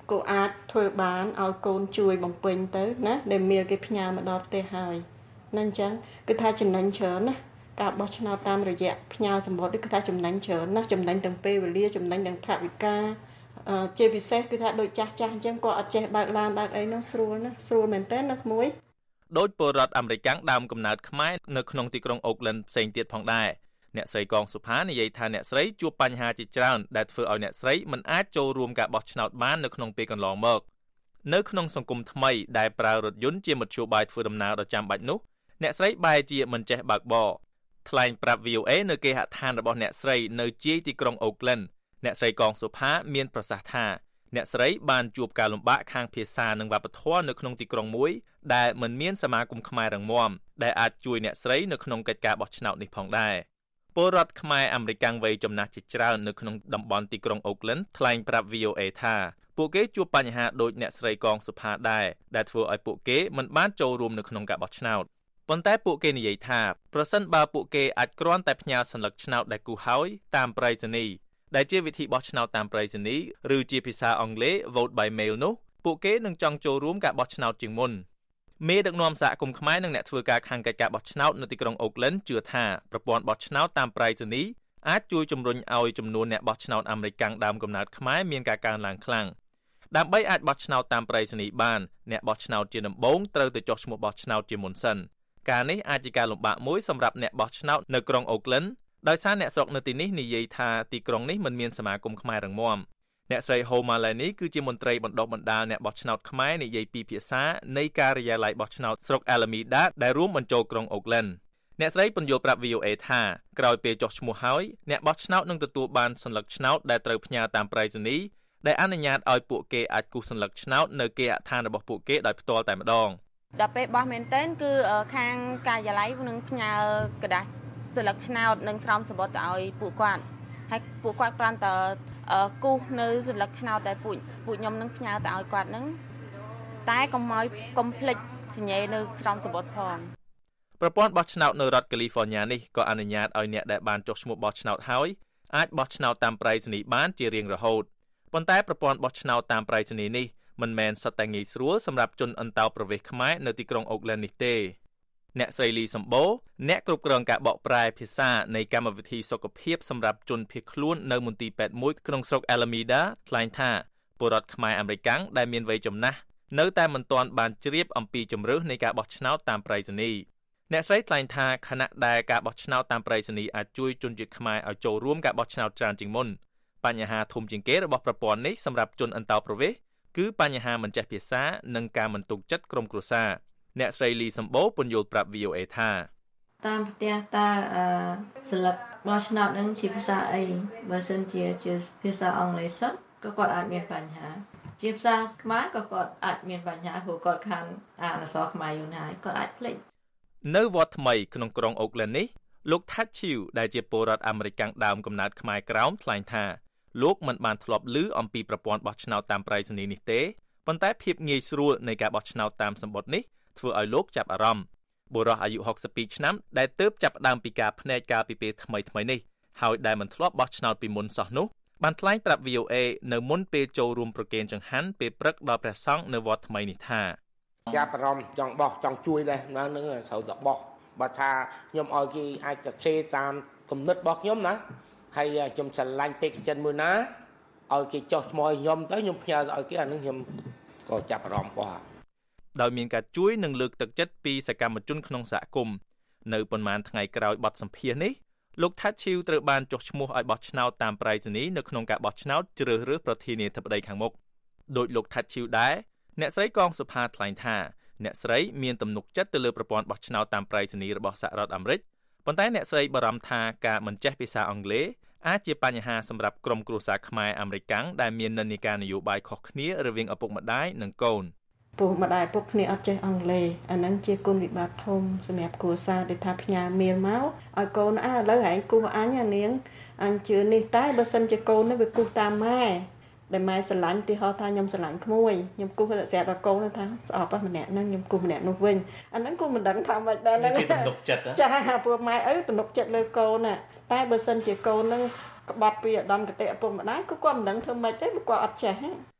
គូអាចធ្វើបានឲ្យកូនជួយបំពេញទៅណាដែលមានគេផ្ញើមកដល់ផ្ទះហើយណាអញ្ចឹងគឺថាចំណេញច្រើនណាការបោះឆ្នោតតាមរយៈផ្ញើសម្បត្តិគឺថាចំណេញច្រើនណាចំណេញទាំងពេលវេលាចំណេញទាំងថវិកាជាពិសេសគឺថាដូចចាស់ចាស់អញ្ចឹងគាត់អត់ចេះបើកឡានបើកអីនោះស្រួលណាស្រួលមែនតើណាក្មួយដោយពលរដ្ឋអាមេរិកដើមកំណើតខ្មែរនៅក្នុងទីក្រុងអូកឡិនផ្សេងទៀតផងដែរអ្នកស្រីកងសុផានិយាយថាអ្នកស្រីជួបបញ្ហាជាច្រើនដែលធ្វើឲ្យអ្នកស្រីមិនអាចចូលរួមការបោះឆ្នោតបាននៅក្នុងពេលកន្លងមកនៅក្នុងសង្គមថ្មីដែលប្រើរថយន្តជាមធ្យោបាយធ្វើដំណើរដ៏ចាំបាច់នោះអ្នកស្រីបែរជាមិនចេះបើកបរថ្លែងប្រាប់ វី អូ เอ នៅគេហដ្ឋានរបស់អ្នកស្រីនៅជាយទីក្រុងអូកឡិនអ្នកស្រីកងសុផាមានប្រសាសន៍ថាអ្នកស្រីបានជួបការលំបាកខាងភាសានិងវប្បធម៌នៅក្នុងទីក្រុងមួយដែលមិនមានសមាគមខ្មែររឹងមាំដែលអាចជួយអ្នកស្រីនៅក្នុងកិច្ចការបោះឆ្នោតនេះផងដែរពលរដ្ឋខ្មែរអាមេរិកវ័យចំណាស់ជាច្រើននៅក្នុងតំបន់ទីក្រុងអូកឡិនថ្លែងប្រាប់ វី អូ เอ ថាពួកគេជួបបញ្ហាដូចអ្នកស្រីកងសុផាដែរដែលធ្វើឲ្យពួកគេមិនបានចូលរួមនៅក្នុងការបោះឆ្នោតប៉ុន្តែពួកគេនិយាយថាប្រសិនបើពួកគេអាចគ្រាន់តែផ្ញើសញ្ញាឆ្នោតដែលគូហើយតាមប្រៃសណីដែលជាវិធីបោះឆ្នោតតាមប្រៃសណីឬជាភាសាអង់គ្លេស vote by mail នោះពួកគេនឹងចង់ចូលរួមការបោះឆ្នោតជាងមុនមេដឹកនាំសហគមន៍ខ្មែរនិងអ្នកធ្វើការខាងកិច្ចការបោះឆ្នោតនៅទីក្រុងអូកឡិនជឿថាប្រព័ន្ធបោះឆ្នោតតាមប្រៃសណីអាចជួយជំរុញឲ្យចំនួនអ្នកបោះឆ្នោតអាមេរិកដើមកំណើតខ្មែរមានការកើនឡើងខ្លាំងដើម្បីអាចបោះឆ្នោតតាមប្រៃសណីបានអ្នកបោះឆ្នោតជាដំបូងត្រូវទៅចុះឈ្មោះបោះឆ្នោតជាមុនសិនការនេះអាចជាការលំបាកមួយសម្រាប់អ្នកបោះឆ្នោតនៅក្រុងអូកឡិនដោយសារអ្នកស្រុកនៅទីនេះនិយាយថាទីក្រុងនេះមិនមានសមាគមខ្មែររឹងមាំអ្នកស្រី Homalani គឺជាមន្ត្រីបណ្ដុះបណ្ដាលអ្នកបោះឆ្នោតខ្មែរនិយាយពីភាសានៃការិយាល័យបោះឆ្នោតស្រុក Alameda ដែលរួមបញ្ចូលក្រុង Oakland អ្នកស្រីពន្យល់ប្រាប់ វី អូ เอ ថាក្រោយពេលចុះឈ្មោះហើយអ្នកបោះឆ្នោតនឹងទទួលបានសញ្ញាឆ្នោតដែលត្រូវផ្ញើតាមប្រៃសណីដែលអនុញ្ញាតឲ្យពួកគេអាចគូសសញ្ញាឆ្នោតនៅគេហដ្ឋានរបស់ពួកគេដោយផ្ទាល់តែម្ដងដល់ពេលបោះមែនទែនគឺខាងការិយាល័យនឹងផ្ញើกระดาษសញ្ញាឆ្នោតនិងស្រោមសម្បត្តិទៅឲ្យពួកគាត់ហើយពួកគាត់គ្រាន់តែគូសនៅសញ្ញាឆ្នោតតែពួកពួកខ្ញុំនឹងផ្ញើទៅឲ្យគាត់ហ្នឹងតែកុំឲ្យកុំភ្លេចសញ្ញានៅស្រោមសម្បត្តិផងប្រព័ន្ធបោះឆ្នោតនៅរដ្ឋ California នេះក៏អនុញ្ញាតឲ្យអ្នកដែលបានចុះឈ្មោះបោះឆ្នោតហើយអាចបោះឆ្នោតតាមប្រៃសណីបានជារៀងរហូតប៉ុន្តែប្រព័ន្ធបោះឆ្នោតតាមប្រៃសណីនេះមិនមែនសុទ្ធតែងាយស្រួលសម្រាប់ជនអន្តោប្រវេសន៍ខ្មែរនៅទីក្រុងអូកឡិននេះទេអ្នកស្រីលីសំបូរអ្នកគ្រប់គ្រងការបកប្រែភាសានៃកម្មវិធីសុខភាពសម្រាប់ជនភៀសខ្លួននៅមន្ទីរពេទ្យមួយក្នុងស្រុក Alameda ថ្លែងថាពលរដ្ឋខ្មែរអាមេរិកដែលមានវ័យចំណាស់នៅតែមិនទាន់បានជ្រាបអំពីជំរឿសនៃការបោះឆ្នោតតាមប្រៃសណីអ្នកស្រីថ្លែងថាខណៈដែលការបោះឆ្នោតតាមប្រៃសណីអាចជួយជនជាតិខ្មែរឲ្យចូលរួមការបោះឆ្នោតច្រើនជាងមុនបញ្ហាធំជាងគេរបស់ប្រព័ន្ធនេះសម្រាប់ជនអន្តោប្រវេសន៍គឺបញ្ហាមិនចេះភាសានិងការមិនទុកចិត្តក្រុមគ្រួសារអ្នកស្រីលីសម្បូរពន្យល់ប្រាប់ វី អូ เอ ថាតាមផ្ទះតើសញ្ញាបោះឆ្នោតនឹងជាភាសាអីបើសិនជាជាភាសាអង់គ្លេសក៏គាត់អាចមានបញ្ហាជាភាសាខ្មែរក៏គាត់អាចមានបញ្ហាព្រោះគាត់ខានអានអក្សរខ្មែរយូរហើយគាត់អាចភ្លេចនៅវត្តថ្មីក្នុងក្រុងអូកឡិននេះលោក Thatchew ដែលជាពលរដ្ឋអាមេរិកដើមកំណើតខ្មែរក្រោមថ្លែងថាលោកមិនបានធ្លាប់ឮអំពីប្រព័ន្ធបោះឆ្នោតតាមប្រៃសណីនេះទេប៉ុន្តែភាពងាយស្រួលនៃការបោះឆ្នោតតាមសម្បត្តិនេះធ្វើឲ្យលោកចាប់អារម្មណ៍បុរសអាយុហុកសិបពីរឆ្នាំដែលទើបចាប់ផ្ដើមពីការភ្នែកកាលពីពេលថ្មីថ្មីនេះហើយដែលមិនធ្លាប់បោះឆ្នោតពីមុនសោះនោះបានថ្លែងប្រាប់ វី អូ เอ នៅមុនពេលចូលរួមប្រគេនចង្ហាន់ពេលព្រឹកដល់ព្រះសង្ឃនៅវត្តថ្មីនេះថាចាប់អារម្មណ៍ចង់បោះចង់ជួយដែរនៅនឹងត្រូវតែបោះបើថាខ្ញុំឲ្យគេអាចទៅជេរតាមគំនិតរបស់ខ្ញុំណាហើយខ្ញុំស្រឡាញ់ពេកចិនមួយណាឲ្យគេចោះឈ្មោះខ្ញុំទៅខ្ញុំផ្ញើឲ្យគេអានឹងខ្ញុំក៏ចាប់អារម្មណ៍បោះដោយមានការជួយនិងលើកទឹកចិត្តពីសកម្មជនក្នុងសហគមន៍នៅប៉ុន្មានថ្ងៃក្រោយបទសម្ភាសន៍នេះលោក Thatchew ត្រូវបានចុះឈ្មោះឲ្យបោះឆ្នោតតាមប្រៃសណីនៅក្នុងការបោះឆ្នោតជ្រើសរើសប្រធានាធិបតីខាងមុខដោយលោក Thatchew ដែរអ្នកស្រីកងសុផាថ្លែងថាអ្នកស្រីមានទំនុកចិត្តទៅលើប្រព័ន្ធបោះឆ្នោតតាមប្រៃសណីរបស់សហរដ្ឋអាមេរិកប៉ុន្តែអ្នកស្រីបារម្ភថាការមិនចេះភាសាអង់គ្លេសអាចជាបញ្ហាសម្រាប់ក្រុមគ្រួសារខ្មែរអាមេរិកដែលមាននិន្នាការនយោបាយខុសគ្នារវាងឪពុកម្ដាយនិងកូនពុកម្ដាយពុកគ្នាអត់ចេះអង់គ្លេសអាហ្នឹងជាគុណវិបត្តិធំសម្រាប់គ្រួសារដែលថាផ្ញើមេលមកឲ្យកូនអើឥឡូវហែងគូសអញអានាងអញជឿនេះតែបើសិនជាកូននេះវាគូសតាមម៉ែដែលម៉ែស្រឡាញ់ទីហោថាខ្ញុំស្រឡាញ់ក្មួយខ្ញុំគូសទៅស្រាប់តែកូនថាស្អប់ហ្នឹងម្នាក់ហ្នឹងខ្ញុំគូសម្នាក់នោះវិញអាហ្នឹងគូមិនដឹងថាម៉េចដែរហ្នឹងចាព្រោះម៉ែឪទំនុកចិត្តលើកូនណាតែបើសិនជាកូនហ្នឹងក្បត់ពីឧត្តមគតិឪពុកម្ដាយក៏គាត់មិនដឹងធ្វើម៉េចទេព្រោះគាត់អត់ចេះ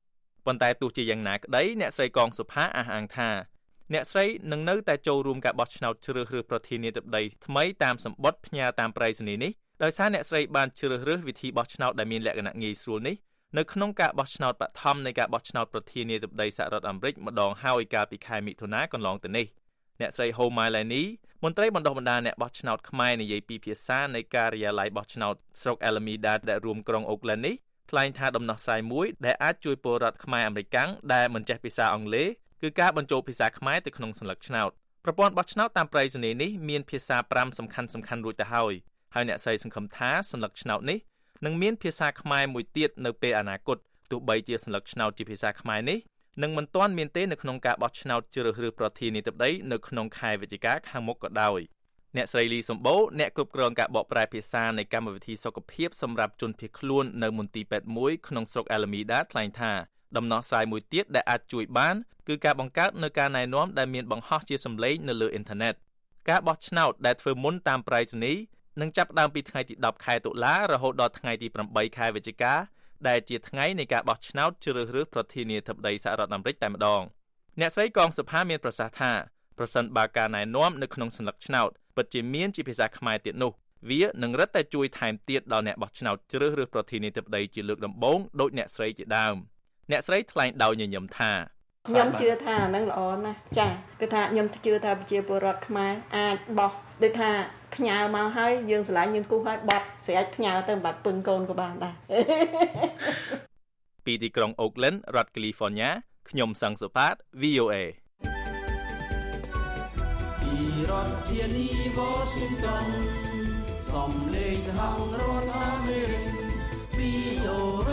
ប៉ុន្តែទោះជាយ៉ាងណាក្តីអ្នកស្រីកងសុផាអះអាងថាអ្នកស្រីនឹងនៅតែចូលរួមការបោះឆ្នោតជ្រើសរើសប្រធានាធិបតីថ្មីតាមសម្បត្តិផ្ញើតាមប្រៃសណីនេះដោយសារអ្នកស្រីបានជ្រើសរើសវិធីបោះឆ្នោតដែលមានលក្ខណៈងាយស្រួលនេះនៅក្នុងការបោះឆ្នោតបឋមនៃការបោះឆ្នោតប្រធានាធិបតីសហរដ្ឋអាមេរិកម្ដងហើយកាលពីខែមិថុនាកន្លងទៅនេះអ្នកស្រី Homalani មន្ត្រីបណ្ដុះបណ្ដាលអ្នកបោះឆ្នោតខ្មែរនិយាយពីភាសានៃការិយាល័យបោះឆ្នោតស្រុក Alameda ដែលរួមក្រុង Oakland នេះថ្លែងថាដំណោះស្រាយមួយដែលអាចជួយពលរដ្ឋខ្មែរអាមេរិកាំងដែលមិនចេះភាសាអង់គ្លេសគឺការបញ្ចូលភាសាខ្មែរទៅក្នុងសញ្ញាឆ្នោតប្រព័ន្ធបោះឆ្នោតតាមប្រៃសណីនេះមានភាសាប្រាំសំខាន់សំខាន់រួចទៅហើយហើយអ្នកស្រីសង្ឃឹមថាសញ្ញាឆ្នោតនេះនឹងមានភាសាខ្មែរមួយទៀតនៅពេលអនាគតទោះបីជាសញ្ញាឆ្នោតជាភាសាខ្មែរនេះនឹងមិនទាន់មានទេនៅក្នុងការបោះឆ្នោតជ្រើសរើសប្រធានាធិបតីនៅក្នុងខែវិច្ឆិកាខាងមុខក៏ដោយអ្នកស្រីលីសំបូអ្នកគ្រប់គ្រងការបកប្រែភាសានៃកម្មវិធីសុខភាពសម្រាប់ជនភៀសខ្លួននៅមន្ទីរពេទ្យមួយក្នុងស្រុក Alameda ថ្លែងថាដំណោះស្រាយមួយទៀតដែលអាចជួយបានគឺការបង្កើតនូវការណែនាំដែលមានបង្ហោះជាសម្លេងនៅលើអ៊ីនធឺណិតការបោះឆ្នោតដែលធ្វើមុនតាមប្រៃសណីនឹងចាប់ផ្ដើមពីថ្ងៃទីដប់ខែតុលារហូតដល់ថ្ងៃទីប្រាំបីខែវិច្ឆិកាដែលជាថ្ងៃនៃការបោះឆ្នោតជ្រើសរើសប្រធានាធិបតីសហរដ្ឋអាមេរិកតែម្ដងអ្នកស្រីកងសុផាមានប្រសាសន៍ថាប្រសិនបើការណែនាំនៅក្នុងសញ្ញាឆ្នោតពិតជាមានជាភាសាខ្មែរទៀតនោះវានឹងរឹតតែជួយថែមទៀតដល់អ្នកបោះឆ្នោតជ្រើសរើសប្រធានាធិបតីជាលើកដំបូងដោយអ្នកស្រីជាដើមអ្នកស្រីថ្លែងដោយញញឹមថាខ្ញុំជឿថាអានឹងល្អណាស់ចាគឺថាខ្ញុំជឿថាប្រជាពលរដ្ឋខ្មែរអាចបោះដូចថាផ្ញើមកហើយយើងស្រឡាញ់យើងគូសឲ្យបត់ស្រែកផ្ញើទៅបាត់ពឹងកូនក៏បានដែរពីទីក្រុង Oakland រដ្ឋ California ខ្ញុំសង្សុផាត វី អូ เอពីរដ្ឋធានី Washington សំឡេងសហរដ្ឋអាមេរិក វី អូ เอ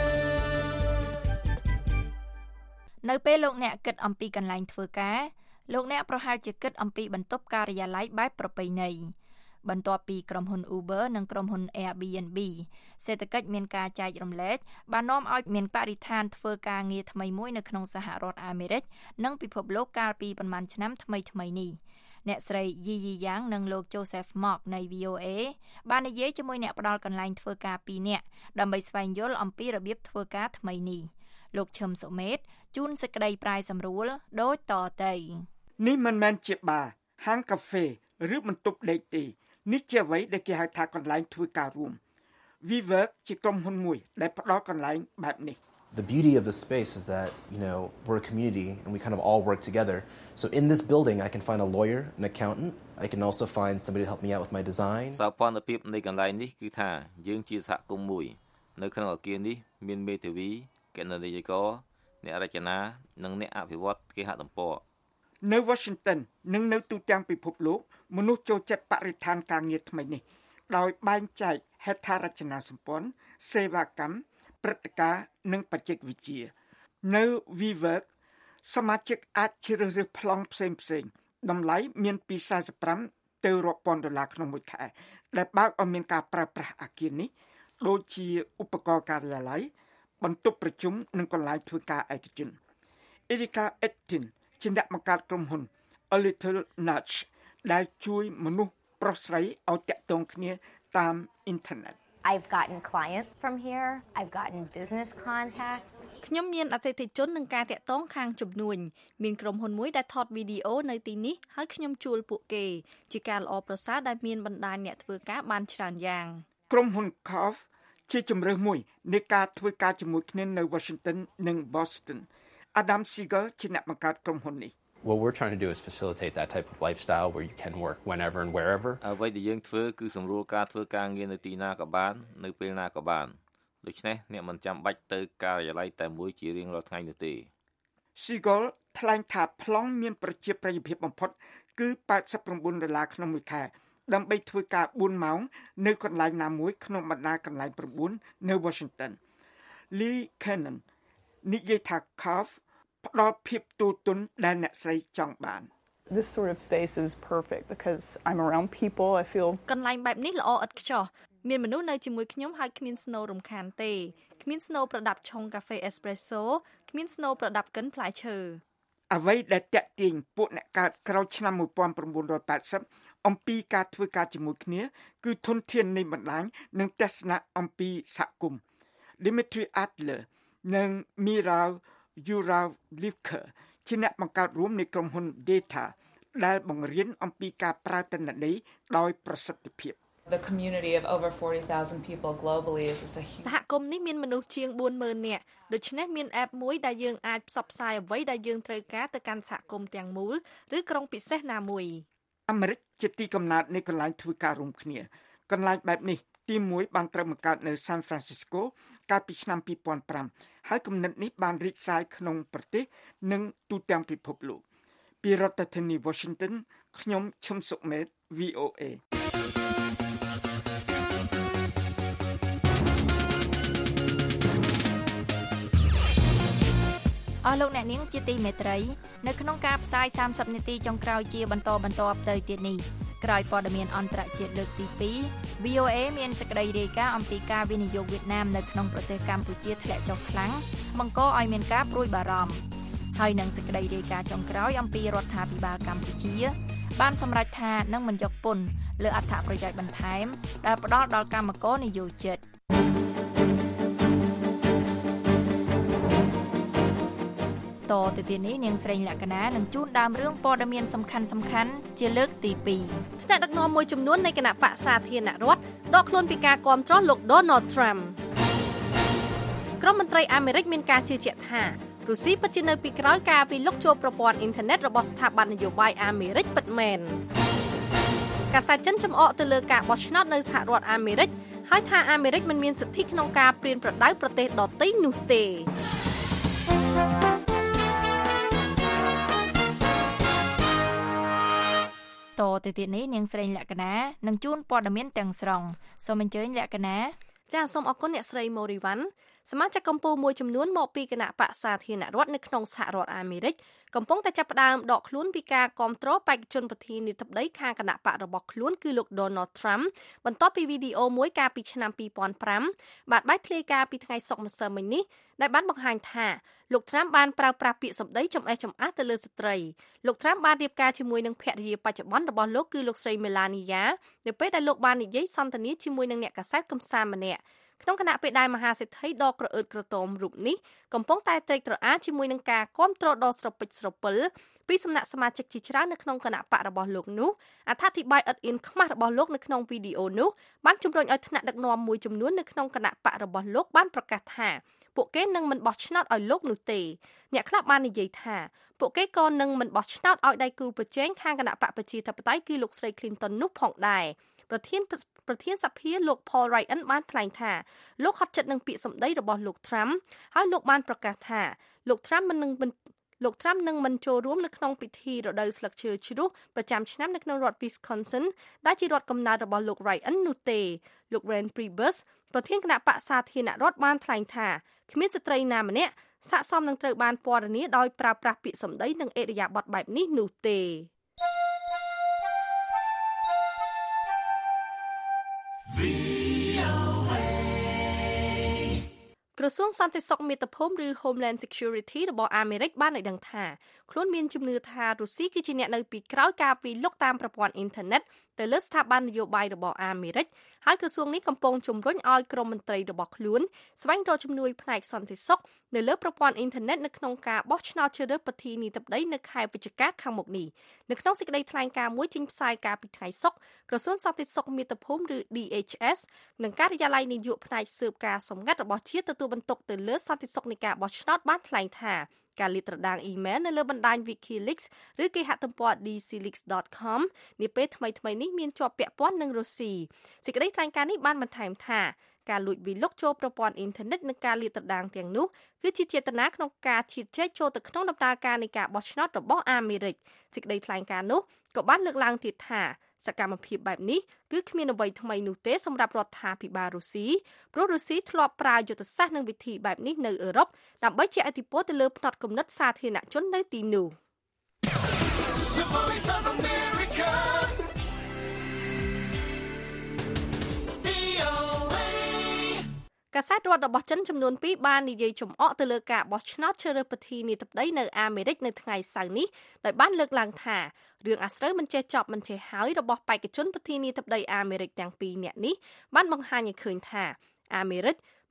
នៅពេលលោកអ្នកគិតអំពីកន្លែងធ្វើការលោកអ្នកប្រហែលជាគិតអំពីបន្ទប់ការិយាល័យបែបប្រពៃណីបន្ទាប់ពីក្រុមហ៊ុន Uber និងក្រុមហ៊ុន Airbnb សេដ្ឋកិច្ចមានការចែករំលែកបាននាំឲ្យមានបរិស្ថានធ្វើការងារថ្មីមួយនៅក្នុងសហរដ្ឋអាមេរិកនិងពិភពលោកកាលពីប្រមាណឆ្នាំថ្មីថ្មីនេះអ្នកស្រី Yi Yi Yang និងលោក Joseph Mock នៃ វី អូ เอ បាននិយាយជាមួយអ្នកផ្ដល់កន្លែងធ្វើការពីរនាក់ដើម្បីស្វែងយល់អំពីរបៀបធ្វើការថ្មីនេះលោកឈឹមសុមេតជូនសេចក្តីប្រាយសម្រួលដូចតទៅនេះមិនមែនជាបារហាងកាហ្វេឬបន្ទប់ដេកទេនេះជាអ្វីដែលគេហៅថាកន្លែងធ្វើការរួម WeWork ជាក្រុមហ៊ុនមួយដែលផ្ដល់កន្លែងបែបនេះ The beauty of the space is that, you know, we're a community and we kind of all work together. So in this building I can find a lawyer, an accountant. I can also find somebody to help me out with my design. សោភ័ណភាពនៃកន្លែងនេះគឺថាយើងជាសហគមន៍មួយនៅក្នុងអគារនេះមានមេធាវីគណនេយ្យករអ្នករចនានិងអ្នកអភិវឌ្ឍគេហទំព័រនៅ Washington និងនៅទូទាំងពិភពលោកមនុស្សចូលចិត្តបរិស្ថានការងារថ្មីនេះដោយបែងចែកហេដ្ឋារចនាសម្ព័ន្ធសេវាកម្មព្រឹត្តិការណ៍និងបច្ចេកវិទ្យានៅ WeWork សមាជិកអាចជ្រើសរើសប្លង់ផ្សេងផ្សេងតម្លៃមានពីសាសិបប្រាំទៅរាប់ពាន់ដុល្លារក្នុងមួយខែដែលបើកឲ្យមានការប្រើប្រាស់អគារនេះដូចជាឧបករណ៍ការិយាល័យបន្ទប់ប្រជុំនិងកន្លែងធ្វើការឯកជន Erika Ettin ជាអ្នកបង្កើតក្រុមហ៊ុន A Little Nudge ដែលជួយមនុស្សប្រុសស្រីឲ្យតាក់ទងគ្នាតាមអ៊ីនធឺណិត I've gotten clients from here. I've gotten business contacts. ខ្ញុំមានអតិថិជននឹងការតាក់ទងខាងជំនួញមានក្រុមហ៊ុនមួយដែលថតវីដេអូនៅទីនេះហើយខ្ញុំជួលពួកគេជាការល្អប្រសើរដែលមានបណ្ដាញអ្នកធ្វើការបានច្រើនយ៉ាងក្រុមហ៊ុន Curve ជាជំរើសមួយនៃការធ្វើការជាមួយគ្នានៅ Washington និង Boston. Adam Siegel ជាអ្នកបង្កើតក្រុមហ៊ុននេះ What we're trying to do is facilitate that type of lifestyle where you can work whenever and wherever. អ្វីដែលយើងធ្វើគឺសម្រួលការធ្វើការងារនៅទីណាក៏បាននៅពេលណាក៏បានដូច្នេះអ្នកមិនចាំបាច់ទៅការិយាល័យតែមួយជារៀងរាល់ថ្ងៃនោះទេ Siegel ថ្លែងថាប្លង់មានប្រជាប្រិយភាពបំផុតគឺប៉ែតសិបប្រាំបួនដុល្លារក្នុងមួយខែដើម្បីធ្វើការបួនម៉ោងនៅកន្លែងណាមួយក្នុងបណ្ដាកន្លែងប្រាំបួននៅ Washington. Lee Cannon និយាយថា Curveផ្ដល់ភាពទូទន់ដែលអ្នកស្រីចង់បាន This sort of space is perfect because I'm around people. I feel កន្លែងបែបនេះល្អឥតខ្ចោះមានមនុស្សនៅជាមួយខ្ញុំហើយគ្មានស្នូររំខានទេគ្មានស្នូរប្រដាប់ឆុងកាហ្វេ Espresso គ្មានស្នូរប្រដាប់កិនផ្លែឈើអ្វីដែលតាក់ទាញពួកអ្នកកើតក្រោយឆ្នាំmột nghìn chín trăm tám mươiអំពីការធ្វើការជាមួយគ្នាគឺធនធាននៃបណ្ដាញនិងទស្សនៈអំពីសហគមន៍ Dimitri Adler និង Mira Yura Livker ជាអ្នកបង្កើតរួមនៃក្រុមហ៊ុន Data ដែលបង្រៀនអំពីការប្រើទិន្នន័យដោយប្រសិទ្ធភាព The community of over forty thousand people globally is a huge សហគមន៍នេះមានមនុស្សជាង bốn mươi nghìn នាក់ដូច្នេះមាន app មួយដែលយើងអាចផ្សព្វផ្សាយអ្វីដែលយើងត្រូវការទៅកាន់សហគមន៍ទាំងមូលឬក្រុងពិសេសណាមួយអាមេរិកជាទីកំណើតនៃកន្លែងធ្វើការរួមគ្នាកន្លែងបែបនេះទីមួយបានត្រូវបង្កើតនៅ San Francisco កាលពីឆ្នាំ two thousand five ហើយគំនិតនេះបានរីកសាយក្នុងប្រទេសនិងទូទាំងពិភពលោកពីរដ្ឋធានី Washington ខ្ញុំឈឹមសុមេត V O A អស់លោកអ្នកនាងជាទីមេត្រីនៅក្នុងការផ្សាយសាមសិបនាទីចុងក្រោយជាបន្តបន្ទាប់ទៅទៀតនេះក្រោយព័ត៌មានអន្តរជាតិលើកទីពីរ V O A មានសេចក្តីរាយការណ៍អំពីការវិនិយោគវៀតណាមនៅក្នុងប្រទេសកម្ពុជាធ្លាក់ចុះខ្លាំងបង្កឲ្យមានការព្រួយបារម្ភហើយនឹងសេចក្តីរាយការណ៍ចុងក្រោយអំពីរដ្ឋាភិបាលកម្ពុជាបានសម្រេចថានឹងមិនយកពន្ធលើអត្ថប្រយោជន៍បន្ថែមដែលផ្ដល់ដល់កម្មករនិយោជិតតទៅទីនេះនាងស្រីលក្ខណានឹងជួនដើមរឿងព័ត៌មានសំខាន់សំខាន់ជាលើកទីពីរថ្នាក់ដឹកនាំមួយចំនួននៃគណៈបកសាធារណរដ្ឋដកខ្លួនពីការគាំទ្រលោក Donald Trump ក្រុមមន្ត្រីអាមេរិកមានការជឿជាក់ថារុស្ស៊ីពិតជានៅពីក្រោយការវិលុកចូលប្រព័ន្ធអ៊ីនធឺណិតរបស់ស្ថាប័ននយោបាយអាមេរិកពិតមែនកាសែតចិនចំអកទៅលើការបោះឆ្នោតនៅសហរដ្ឋអាមេរិកហើយថាអាមេរិកមិនមានសិទ្ធិក្នុងការព្រានប្រដៅប្រទេសដទៃនោះទេតទៅទៀតនេះនាងស្រីលក្ខណានឹងជួនព័ត៌មានទាំងស្រុងសូមអញ្ជើញលក្ខណាចាសសូមអរគុណអ្នកស្រីម៉ូរីវ៉ាន់សមាជិកកម្ពុជាមួយចំនួនមកពីគណៈបកសាធារណរដ្ឋនៅក្នុងសហរដ្ឋអាមេរិកកំពុងតែចាប់ផ្ដើមដកខ្លួនពីការគាំទ្របេក្ខជនប្រធានាធិបតីខាងគណៈបករបស់ខ្លួនគឺលោក Donald Trump បន្ទាប់ពីវីដេអូមួយកាលពីឆ្នាំ two thousand five បានបែកធ្លាយការពីថ្ងៃសុក្រម្សិលមិញនេះដែលបានបង្ហាញថាលោក Trump បានប្រើប្រាស់ពាក្យសម្ដីចំអេះចំអាស់ទៅលើស្ត្រីលោក Trump បានរៀបការជាមួយនឹងភរិយាបច្ចុប្បន្នរបស់លោកគឺលោកស្រី Melania នៅពេលដែលលោកបាននិយាយសន្ទនាជាមួយនឹងអ្នកកាសែតកំសាន្តម្នាក់ក្នុងគណៈពេលដែលមហាសេដ្ឋីដ៏ក្រអឺតក្រទមរូបនេះកំពុងតែត្រេកត្រអាលជាមួយនឹងការគាំទ្រដ៏ស្រពិចស្រពិលពីសំណាក់សមាជិកជាច្រើននៅក្នុងគណៈបករបស់លោកនោះអត្ថាធិប្បាយឥតអៀនខ្មាស់របស់លោកនៅក្នុងវីដេអូនោះបានជំរុញឲ្យថ្នាក់ដឹកនាំមួយចំនួននៅក្នុងគណៈបករបស់លោកបានប្រកាសថាពួកគេនឹងមិនបោះឆ្នោតឲ្យលោកនោះទេអ្នកខ្លះបាននិយាយថាពួកគេក៏នឹងមិនបោះឆ្នោតឲ្យដៃគូប្រជែងខាងគណៈបកប្រជាធិបតេយ្យគឺលោកស្រី Clinton នោះផងដែរប្រធានប្រធានសភាលោក Paul Ryan បានថ្លែងថាលោកហត់ចិត្តនឹងពាក្យសម្ដីរបស់លោក Trump ហើយលោកបានប្រកាសថាលោក Trump មិននឹងលោក Trump នឹងមិនចូលរួមនៅក្នុងពិធីរដូវស្លឹកឈើជ្រុះប្រចាំឆ្នាំនៅក្នុងរដ្ឋ Wisconsin ដែលជារដ្ឋកំណើតរបស់លោក Ryan នោះទេលោក Reince Priebus ប្រធានគណៈបកសាធារណរដ្ឋបានថ្លែងថាគ្មានស្ត្រីណាម្នាក់ស័ក្តិសមនឹងត្រូវបានពណ៌នាដោយប្រើប្រាស់ពាក្យសម្ដីនិងឥរិយាបថបែបនេះនោះទេក្រសួងសន្តិសុខមាតុភូមិឬ Homeland Security របស់អាមេរិកបានឲ្យដឹងថាខ្លួនមានជំនឿថារុស្ស៊ីគឺជាអ្នកនៅពីក្រោយការវាយលុកតាមប្រព័ន្ធអ៊ីនធឺណិតទៅលើស្ថាប័ននយោបាយរបស់អាមេរិកហើយក្រសួងនេះកំពុងជំរុញឲ្យក្រុមមន្ត្រីរបស់ខ្លួនស្វែងរកជំនួយផ្នែកសន្តិសុខនៅលើប្រព័ន្ធអ៊ីនធឺណិតនៅក្នុងការបោះឆ្នោតជ្រើសរើសប្រធានាធិបតីនៅខែវិច្ឆិកាខាងមុខនេះនៅក្នុងសេចក្តីថ្លែងការណ៍មួយចេញផ្សាយកាលពីថ្ងៃសុក្រក្រសួងសន្តិសុខមាតុភូមិឬ D H S និងការិយាល័យនាយកផ្នែកស៊ើបការសម្ងាត់របស់ជាតិទទួលបន្ទុកទៅលើសន្តិសុខនៃការបោះឆ្នោតបានថ្លែងថាការលាតត្រដាងអ៊ីមែលនៅលើបណ្ដាញ WikiLeaks ឬគេហទំព័រ d c leaks dot com នាពេលថ្មីៗនេះមានជាប់ពាក់ព័ន្ធនឹងរុស្ស៊ីសេចក្តីថ្លែងការណ៍នេះបានបន្ថែមថាការលួចវាយលុកចូលប្រព័ន្ធអ៊ីនធឺណិតនិងការលាតត្រដាងទាំងនោះគឺជាចេតនាក្នុងការឈៀតជែកចូលទៅក្នុងដំណើរការនៃការបោះឆ្នោតរបស់អាមេរិកសេចក្តីថ្លែងការណ៍នោះក៏បានលើកឡើងទៀតថាសកម្មភាពបែបនេះគឺគ្មានអ្វីថ្មីនោះទេសម្រាប់រដ្ឋាភិបាលរុស្ស៊ីព្រោះរុស្ស៊ីធ្លាប់ប្រើយុទ្ធសាស្ត្រនិងវិធីបែបនេះនៅអឺរ៉ុបដើម្បីជះឥទ្ធិពលទៅលើផ្នត់គំនិតសាធារណជននៅទីនោះកាសែតរដ្ឋរបស់ចិនចំនួនពីរបាននិយាយចំអកទៅលើការបោះឆ្នោតជ្រើសរើសប្រធានាធិបតីនៅអាមេរិកនៅថ្ងៃសៅរ៍នេះដោយបានលើកឡើងថារឿងអាស្រូវមិនចេះចប់មិនចេះហើយរបស់បេក្ខជនប្រធានាធិបតីអាមេរិកទាំងពីរនាក់នេះបានបង្ហាញឲ្យឃើញថាអាមេរិក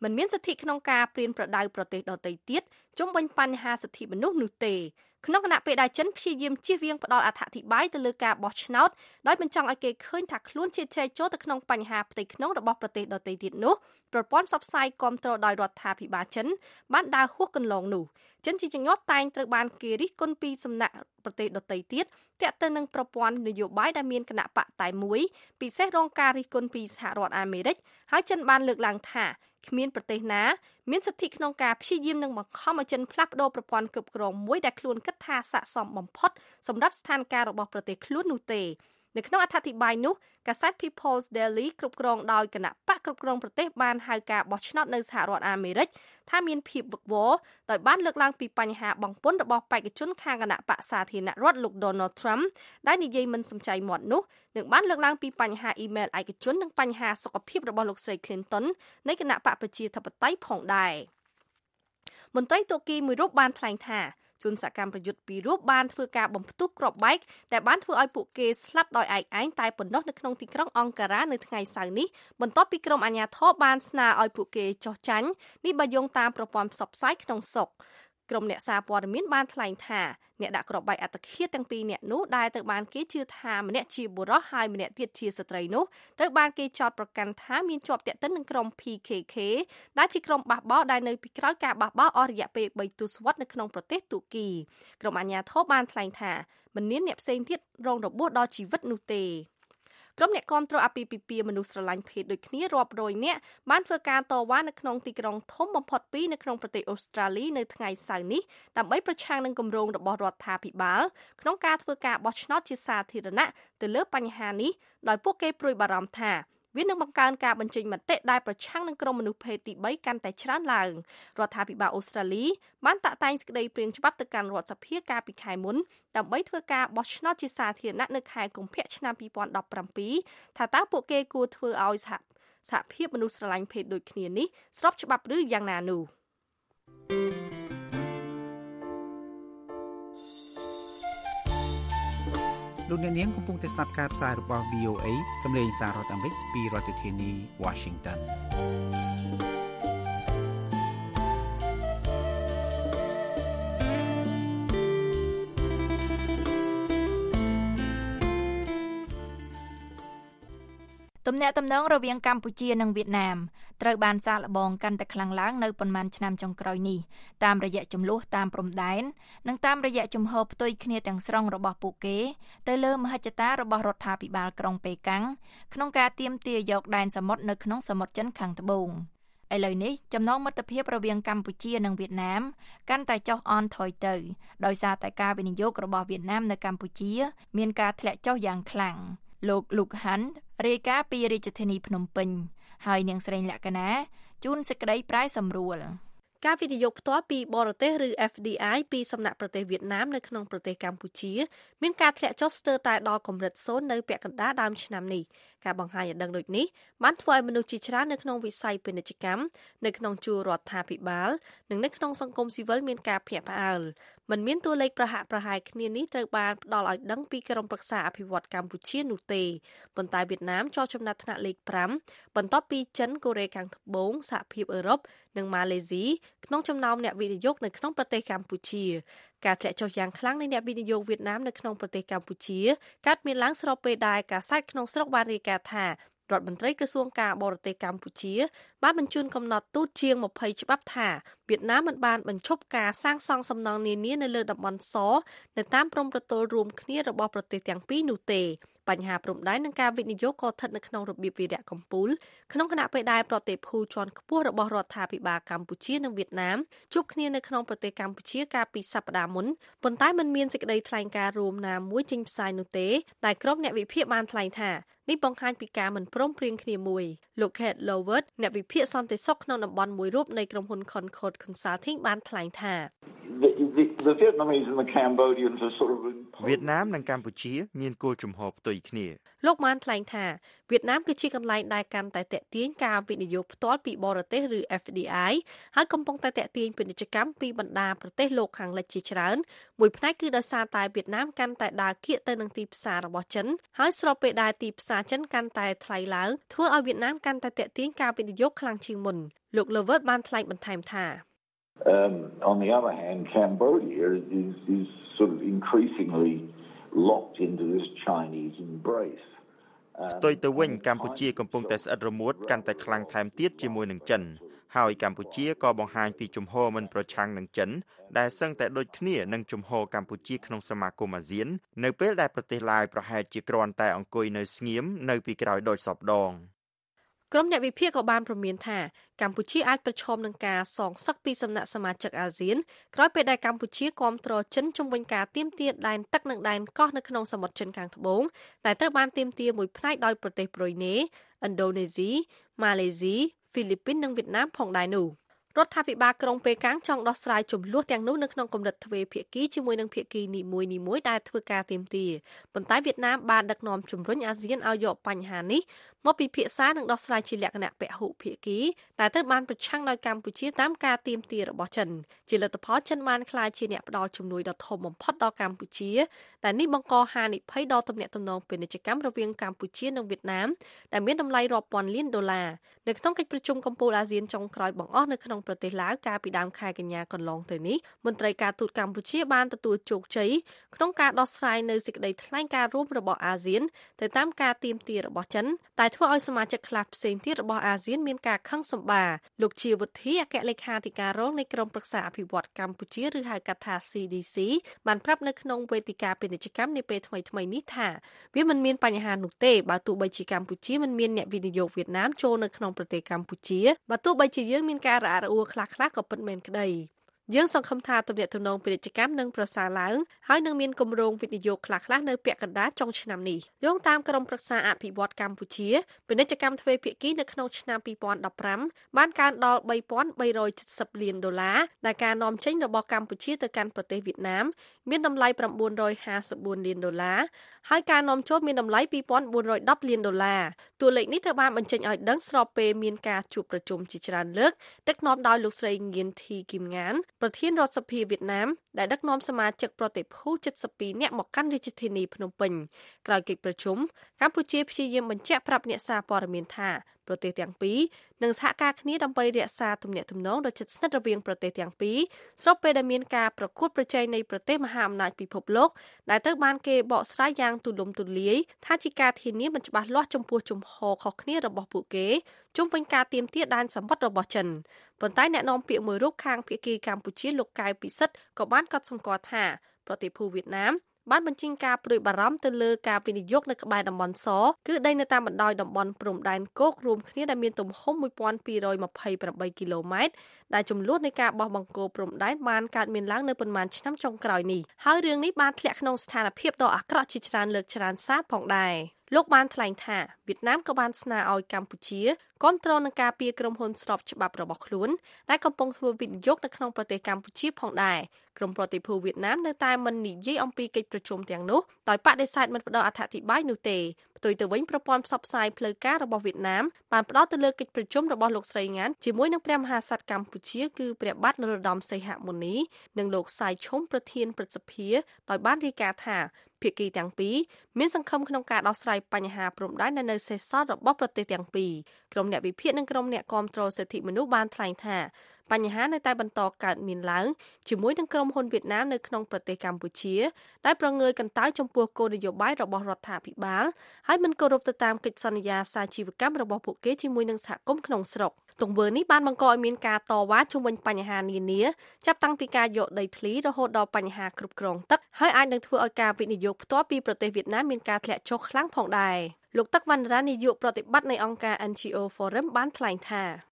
មិនមានសិទ្ធិក្នុងការព្រានប្រដៅប្រទេសដទៃទៀតជុំវិញបញ្ហាសិទ្ធិមនុស្សនោះទេក្នុងគណៈពេលដែលចិនព្យាយាមជៀសវាងផ្ដល់អត្ថប្រយោជន៍ទៅលើការបោះឆ្នោតដោយមិនចង់ឲ្យគេឃើញថាខ្លួនជាជ្រែកចូលទៅក្នុងបញ្ហាផ្ទៃក្នុងរបស់ប្រទេសដទៃទៀតនោះប្រព័ន្ធផ្សព្វផ្សាយគាំទ្រដោយរដ្ឋាភិបាលចិនបានដើរហួសកន្លងនោះចិនជាញឹកញាប់តែងត្រូវបានគេរិះគន់ពីសំណាក់ប្រទេសដទៃទៀតទាក់ទងនឹងប្រព័ន្ធនយោបាយដែលមានគណៈបកតែមួយពិសេសរងការរិះគន់ពីសហរដ្ឋអាមេរិកហើយចិនបានលើកឡើងថាគ្មានប្រទេសណាមានសិទ្ធិក្នុងការព្យាយាមនឹងបង្ខំឲ្យចិនផ្លាស់ប្ដូរប្រព័ន្ធគ្រប់គ្រងមួយដែលខ្លួនគិតថាស័ក្តិសមបំផុតសម្រាប់ស្ថានភាពរបស់ប្រទេសខ្លួននោះទេនៅក្នុងអត្ថាធិប្បាយនោះកាសែត People's Daily គ្រប់គ្រងដោយគណៈបកគ្រប់គ្រងប្រទេសបានហៅការបោះឆ្នោតនៅសហរដ្ឋអាមេរិកថាមានភាពវឹកវរដោយបានលើកឡើងពីបញ្ហាបង់ពន្ធរបស់បេក្ខជនខាងគណៈបកសាធារណរដ្ឋលោក Donald Trump ដែលនិយាយមិនសំចៃមាត់នោះនឹងបានលើកឡើងពីបញ្ហាអ៊ីមែលឯកជននិងបញ្ហាសុខភាពរបស់លោកស្រី Clinton នៃគណៈបកប្រជាធិបតេយ្យផងដែរមន្ត្រីតុកីមួយរូបបានថ្លែងថាជនសកម្មប្រយុទ្ធពីររូបបានធ្វើការបំផ្ទុះគ្រាប់បែកដែលបានធ្វើឲ្យពួកគេស្លាប់ដោយឯកឯងតែប៉ុណ្ណោះនៅក្នុងទីក្រុងអង្ការ៉ានៅថ្ងៃសៅរ៍នេះបន្ទាប់ពីក្រុមអាជ្ញាធរបានស្នើឲ្យពួកគេចុះចាញ់នេះបើយោងតាមប្រព័ន្ធផ្សព្វផ្សាយក្នុងស្រុកក្រុមអ្នកសារព័ត៌មានបានថ្លែងថាអ្នកដាក់គ្រាប់បែកអត្តឃាតទាំងពីរនាក់នោះដែលត្រូវបានគេជឿថាម្នាក់ជាបុរសហើយម្នាក់ទៀតជាស្ត្រីនោះត្រូវបានគេចោទប្រកាន់ថាមានជាប់ទាក់ទិននឹងក្រុម P K K ដែលជាក្រុមបះបោរដែលនៅពីក្រោយការបះបោរអស់រយៈពេលបីទសវត្សរ៍នៅក្នុងប្រទេសទូគីក្រុមអាជ្ញាធរបានថ្លែងថាមិនមានអ្នកផ្សេងទៀតរងរបួសដល់ជីវិតនោះទេក្រុមអ្នកគាំទ្រអាពាហ៍ពិពាហ៍មនុស្សស្រឡាញ់ភេទដូចគ្នារាប់រយនាក់បានធ្វើការតវ៉ានៅក្នុងទីក្រុងធំបំផុតពីរនៅក្នុងប្រទេសអូស្ត្រាលីនៅថ្ងៃសៅរ៍នេះដើម្បីប្រឆាំងនឹងគម្រោងរបស់រដ្ឋាភិបាលក្នុងការធ្វើការបោះឆ្នោតជាសាធារណៈទៅលើបញ្ហានេះដោយពួកគេព្រួយបារម្ភថាវានឹងបង្កើនការបញ្ចេញមតិដែលប្រឆាំងនឹងក្រុមមនុស្សភេទទីបីកាន់តែច្រើនឡើងរដ្ឋាភិបាលអូស្ត្រាលីបានតាក់តែងសេចក្តីព្រាងច្បាប់ទៅកាន់រដ្ឋសភាកាលពីខែមុនដើម្បីធ្វើការបោះឆ្នោតជាសាធារណៈនៅខែកុម្ភៈឆ្នាំពីរពាន់ដប់ប្រាំពីរថាតើពួកគេគួរធ្វើឲ្យសហសហភាពមនុស្សស្រឡាញ់ភេទដូចគ្នានេះស្របច្បាប់ឬយ៉ាងណានោះលោកអ្នកនាងកំពុងតែស្ដាប់ការផ្សាយរបស់ វី អូ អេ សំឡេងសាររដ្ឋអាមេរិកពីរដ្ឋធានី Washington ទំនាក់ទំនងរវាងកម្ពុជានិងវៀតណាមត្រូវបានសាកល្បងកាន់តែខ្លាំងឡើងនៅប៉ុន្មានឆ្នាំចុងក្រោយនេះតាមរយៈចំនួនតាមព្រំដែននិងតាមរយៈជំហរផ្ទុយគ្នាទាំងស្រុងរបស់ពួកគេទៅលើមហិច្ឆតារបស់រដ្ឋាភិបាលក្រុងប៉េកាំងក្នុងការទាមទារយកដែនសមុទ្រនៅក្នុងសមុទ្រចិនខាងត្បូងឥឡូវនេះចំណងមិត្តភាពរវាងកម្ពុជានិងវៀតណាមកាន់តែចុះអន់ថយទៅដោយសារតែការវិនិយោគរបស់វៀតណាមនៅកម្ពុជាមានការធ្លាក់ចុះយ៉ាងខ្លាំងលោក Luke Hunt រាយការណ៍ពីរាជធានីភ្នំពេញហើយនាងស្រីលក្ខណាជូនសេចក្តីប្រាយសម្រួលការវិនិយោគផ្ទាល់ពីបរទេសឬ F D I ពីសំណាក់ប្រទេសវៀតណាមនៅក្នុងប្រទេសកម្ពុជាមានការធ្លាក់ចុះស្ទើរតែដល់កម្រិតសូន្យនៅពាក់កណ្ដាលដើមឆ្នាំនេះការបង្ហាញឲ្យដឹងដូចនេះបានធ្វើឲ្យមនុស្សជាច្រើននៅក្នុងវិស័យពាណិជ្ជកម្មនៅក្នុងជួររដ្ឋាភិបាលនិងនៅក្នុងសង្គមស៊ីវិលមានការភ្ញាក់ផ្អើលមិនមានតួលេខប្រហាក់ប្រហែលគ្នានេះត្រូវបានផ្ដល់ឲ្យដឹងពីក្រុមប្រឹក្សាអភិវឌ្ឍកម្ពុជានោះទេប៉ុន្តែវៀតណាមជាប់ចំណាត់ថ្នាក់លេខប្រាំបន្ទាប់ពីចិនកូរ៉េខាងត្បូងសហភាពអឺរ៉ុបនិងម៉ាឡេស៊ីក្នុងចំណោមអ្នកវិនិយោគនៅក្នុងប្រទេសកម្ពុជាការធ្លាក់ចុះយ៉ាងខ្លាំងនៃអ្នកវិនិយោគវៀតណាមនៅក្នុងប្រទេសកម្ពុជាកើតមានឡើងស្របពេលដែលកាសែតក្នុងស្រុកបានរាយការណ៍ថារដ្ឋមន្ត្រីក្រសួងការបរទេសកម្ពុជាបានបញ្ជូនកំណត់ទូតជាងម្ភៃច្បាប់ថាវៀតណាមមិនបានបញ្ឈប់ការសាងសង់សំណង់នានានៅលើតំបន់សនៅតាមព្រំប្រទល់រួមគ្នារបស់ប្រទេសទាំងពីរនោះទេបញ្ហាព្រំដែននិងការវិនិយោគក៏ស្ថិតនៅក្នុងរបៀបវីរៈកំពូលក្នុងគណៈពេលដែលប្រទេសភូជាន់ខ្ពស់របស់រដ្ឋាភិបាលកម្ពុជានិងវៀតណាមជួបគ្នានៅក្នុងប្រទេសកម្ពុជាកាលពីសប្តាហ៍មុនប៉ុន្តែមិនមានសេចក្តីថ្លែងការណ៍រួមណាមួយចេញផ្សាយនោះទេដែលក្រុមអ្នកវិភាគបានថ្លែងថានេះបង្ហាញពីការមិនព្រមព្រៀងគ្នាមួយលោក Kate Lowert អ្នកវិភាគសន្តិសុខក្នុងតំបន់មួយរូបនៃក្រុមហ៊ុន Concord Consulting បានថ្លែងថា The, the, the Vietnamese and the Cambodians are sort of វៀតណាមនិងកម្ពុជាមានគោលជំហរផ្ទុយគ្នាលោកបានថ្លែងថាវៀតណាមគឺជាកន្លែងដែលកាន់តែទាក់ទាញការវិនិយោគផ្ទាល់ពីបរទេសឬ F D I ហើយកំពុងតែទាក់ទាញពាណិជ្ជកម្មពីបណ្ដាប្រទេសលោកខាងលិចជាច្រើនមួយផ្នែកគឺដោយសារតែវៀតណាមកាន់តែដើរគៀកទៅនឹងទីផ្សាររបស់ចិនហើយស្របពេលដែលទីផ្សារចិនកាន់តែថ្លៃឡើងធ្វើឲ្យវៀតណាមកាន់តែទាក់ទាញការវិនិយោគខ្លាំងជាងមុនលោក Levert បានថ្លែងបន្ថែមថា Um, on the other hand, Cambodia is, is sort of increasingly locked into this Chinese embrace. ផ្ទុយទៅវិញកម្ពុជាកំពុងតែស្អិតរមួតកាន់តែខ្លាំងថែមទៀតជាមួយនឹងចិនហើយកម្ពុជាក៏បង្ហាញពីជំហរមិនប្រឆាំងនឹងចិនដែលសឹងតែដូចគ្នានឹងជំហរកម្ពុជាក្នុងសមាគមអាស៊ាននៅពេលដែលប្រទេសឡាវប្រហែលជាគ្រាន់តែអង្គុយនៅស្ងៀមនៅពីក្រោយដូចសពដងក្រុមអ្នកវិភាគក៏បានព្រមានថាកម្ពុជាអាចប្រឈមនឹងការសងសឹកពីសំណាក់សមាជិកអាស៊ានក្រោយពេលដែលកម្ពុជាគាំទ្រចិនជំវិញការទាមទារដែនទឹកនិងដែនកោះនៅក្នុងសមុទ្រចិនខាងត្បូងដែលត្រូវបានទាមទារមួយផ្នែកដោយប្រទេសប្រ៊ុយណេ ឥណ្ឌូនេស៊ី ម៉ាឡេស៊ី ហ្វីលីពីននិងវៀតណាមផងដែរនោះរដ្ឋាភិបាលក្រុងប៉េកាំងចង់ដោះស្រាយជម្លោះទាំងនោះនៅក្នុងកម្រិតទ្វេភាគីជាមួយនឹងភាគីនីមួយៗដែលធ្វើការទាមទារប៉ុន្តែវៀតណាមបានដឹកនាំជំរុញអាស៊ានឲ្យយកបញ្ហានេះមកពិភាក្សានិងដោះស្រាយជាលក្ខណៈពហុភាគីដែលត្រូវបានប្រឆាំងដោយកម្ពុជាតាមការទាមទាររបស់ចិនជាលទ្ធផលចិនបានក្លាយជាអ្នកផ្ដល់ជំនួយដ៏ធំបំផុតដល់កម្ពុជាដែលនេះបង្កហានិភ័យដល់ទំនាក់ទំនងពាណិជ្ជកម្មរវាងកម្ពុជានិងវៀតណាមដែលមានតម្លៃរាប់ពាន់លានដុល្លារនៅក្នុងកិច្ចប្រជុំកំពូលអាស៊ានចុងក្រោយបង្អស់នៅក្នុងប្រទេសឡាវកាលពីដើមខែកញ្ញាកន្លងទៅនេះមន្ត្រីការទូតកម្ពុជាបានទទួលជោគជ័យក្នុងការដោះស្រាយនៅសេចក្តីថ្លែងការណ៍រួមរបស់អាស៊ានទៅតាមការទាមទាររបស់ចិនតែធ្វើឲ្យសមាជិកខ្លះផ្សេងទៀតរបស់អាស៊ានមានការខឹងសម្បារលោកជាវុធីអគ្គលេខាធិការរងនៃក្រុមប្រឹក្សាអភិវឌ្ឍកម្ពុជាឬហៅកាត់ថា C D C បានប្រាប់នៅក្នុងវេទិកាពាណិជ្ជកម្មនាពេលថ្មីៗនេះថាវាមិនមានបញ្ហានោះទេបើទោះបីជាកម្ពុជាមិនមានអ្នកវិនិយោគវៀតណាមចូលនៅក្នុងប្រទេសកម្ពុជាបើទោះបីជាយើងមានការរអាក់រអួលខ្លះៗក៏ពិតមែនក្តីយើងសង្ឃឹមថាទំនាក់ទំនងពាណិជ្ជកម្មនឹងប្រសើរឡើងហើយនឹងមានគម្រោងវិនិយោគខ្លះៗនៅពាក់កណ្ដាលចុងឆ្នាំនេះយោងតាមក្រុមប្រឹក្សាអភិវឌ្ឍកម្ពុជាពាណិជ្ជកម្មទ្វេភាគីនៅក្នុងឆ្នាំពីរពាន់ដប់ប្រាំបានកើនដល់ បីពាន់បីរយចិតសិបលានដុល្លារដែលការនាំចេញរបស់កម្ពុជាទៅកាន់ប្រទេសវៀតណាមមានតម្លៃ ប្រាំបួនរយហាសិបបួនលានដុល្លារហើយការនាំចូលមានតម្លៃ ពីរពាន់បួនរយដប់លានដុល្លារតួលេខនេះត្រូវបានបញ្ចេញឲ្យដឹងស្របពេលមានការជួបប្រជុំជាច្រើនលើកដឹកនាំដោយលោកស្រីងៀនធីគីមងានប្រធានរដ្ឋសភាវៀតណាមដែលដឹកនាំសមាជិកប្រតិភូជិតសិបពីរនាក់មកកាន់រាជធានីភ្នំពេញក្រោយកិច្ចប្រជុំកម្ពុជាព្យាយាមបញ្ជាក់ប្រាប់អ្នកសារព័ត៌មានថាប្រទេសទាំងពីរនឹងសហការគ្នាដើម្បីរក្សាទំនាក់ទំនងដ៏ជិតស្និទ្ធរវាងប្រទេសទាំងពីរស្របពេលដែលមានការប្រកួតប្រជែងនៃប្រទេសមហាអំណាចពិភពលោកដែលត្រូវបានគេបកស្រាយយ៉ាងទូលំទូលាយថាជាការធានាមិនច្បាស់លាស់ចំពោះជំហរខុសគ្នារបស់ពួកគេជុំវិញការទាមទារដែនសម្បត្តិរបស់ចិនប៉ុន្តែអ្នកនាំពាក្យមួយរូបខាងភាគីកម្ពុជាលោកកៅពិសិដ្ឋក៏បានកត់សម្គាល់ថាប្រទេសភូវៀតណាមបានបញ្ចេញការព្រួយបារម្ភទៅលើការវិនិយោគនៅក្បែរតំបន់សគឺដីនៅតាមបណ្ដោយតំបន់ព្រំដែនគោករួមគ្នាដែលមានទំហំមួយពាន់ពីររយម្ភៃប្រាំបីគីឡូម៉ែត្រដែលចំនួននៃការបោះបង្គោលព្រំដែនបានកើតមានឡើងនៅប៉ុន្មានឆ្នាំចុងក្រោយនេះហើយរឿងនេះបានធ្លាក់ក្នុងស្ថានភាពដ៏អាក្រក់ជាច្រើនលើកច្រើនសារផងដែរលោកបានថ្លែងថាវៀតណាមក៏បានស្នើឲ្យកម្ពុជាគាំទ្រនឹងការពារក្រុមហ៊ុនស្របច្បាប់របស់ខ្លួនដែលកំពុងធ្វើវិនិយោគនៅក្នុងប្រទេសកម្ពុជាផងដែរក្រុមប្រតិភូវៀតណាមនៅតែមិននិយាយអំពីកិច្ចប្រជុំទាំងនោះដោយបដិសេធមិនផ្ដល់អត្ថាធិប្បាយនោះទេផ្ទុយទៅវិញប្រព័ន្ធផ្សព្វផ្សាយផ្លូវការរបស់វៀតណាមបានផ្ដល់ទៅលើកិច្ចប្រជុំរបស់លោកស្រីងានជាមួយនឹងព្រះមហាក្សត្រកម្ពុជាគឺព្រះបាទនរោត្តមសីហមុនីនិងលោកសាយឈុំប្រធានព្រឹទ្ធសភាដោយបានរាយការណ៍ថាភាគីទាំងពីរមានសង្ឃឹមក្នុងការដោះស្រាយបញ្ហាព្រំដែនដែលនៅសេសសល់របស់ប្រទេសទាំងពីរក្រុមអ្នកវិភាគនិងក្រុមអ្នកគាំទ្រសិទ្ធិមនុស្សបានថ្លែងថាបញ្ហានៅតែបន្តកើតមានឡើងជាមួយនឹងក្រុមហ៊ុនវៀតណាមនៅក្នុងប្រទេសកម្ពុជាដែលប្រងើយកន្តើយចំពោះគោលនយោបាយរបស់រដ្ឋាភិបាលហើយមិនគោរពទៅតាមកិច្ចសន្យាសាជីវកម្មរបស់ពួកគេជាមួយនឹងសហគមន៍ក្នុងស្រុកទង្វើនេះបានបង្កឲ្យមានការតវ៉ាជុំវិញបញ្ហានានាចាប់តាំងពីការយកដីធ្លីរហូតដល់បញ្ហាគ្រប់គ្រងទឹកហើយអាចនឹងធ្វើឲ្យការវិនិយោគផ្ទាល់ពីប្រទេសវៀតណាមមានការធ្លាក់ចុះខ្លាំងផងដែរលោកទឹកវណ្ណរានាយកប្រតិបត្តិនៃអង្គការ N G O Forum បានថ្លែងថា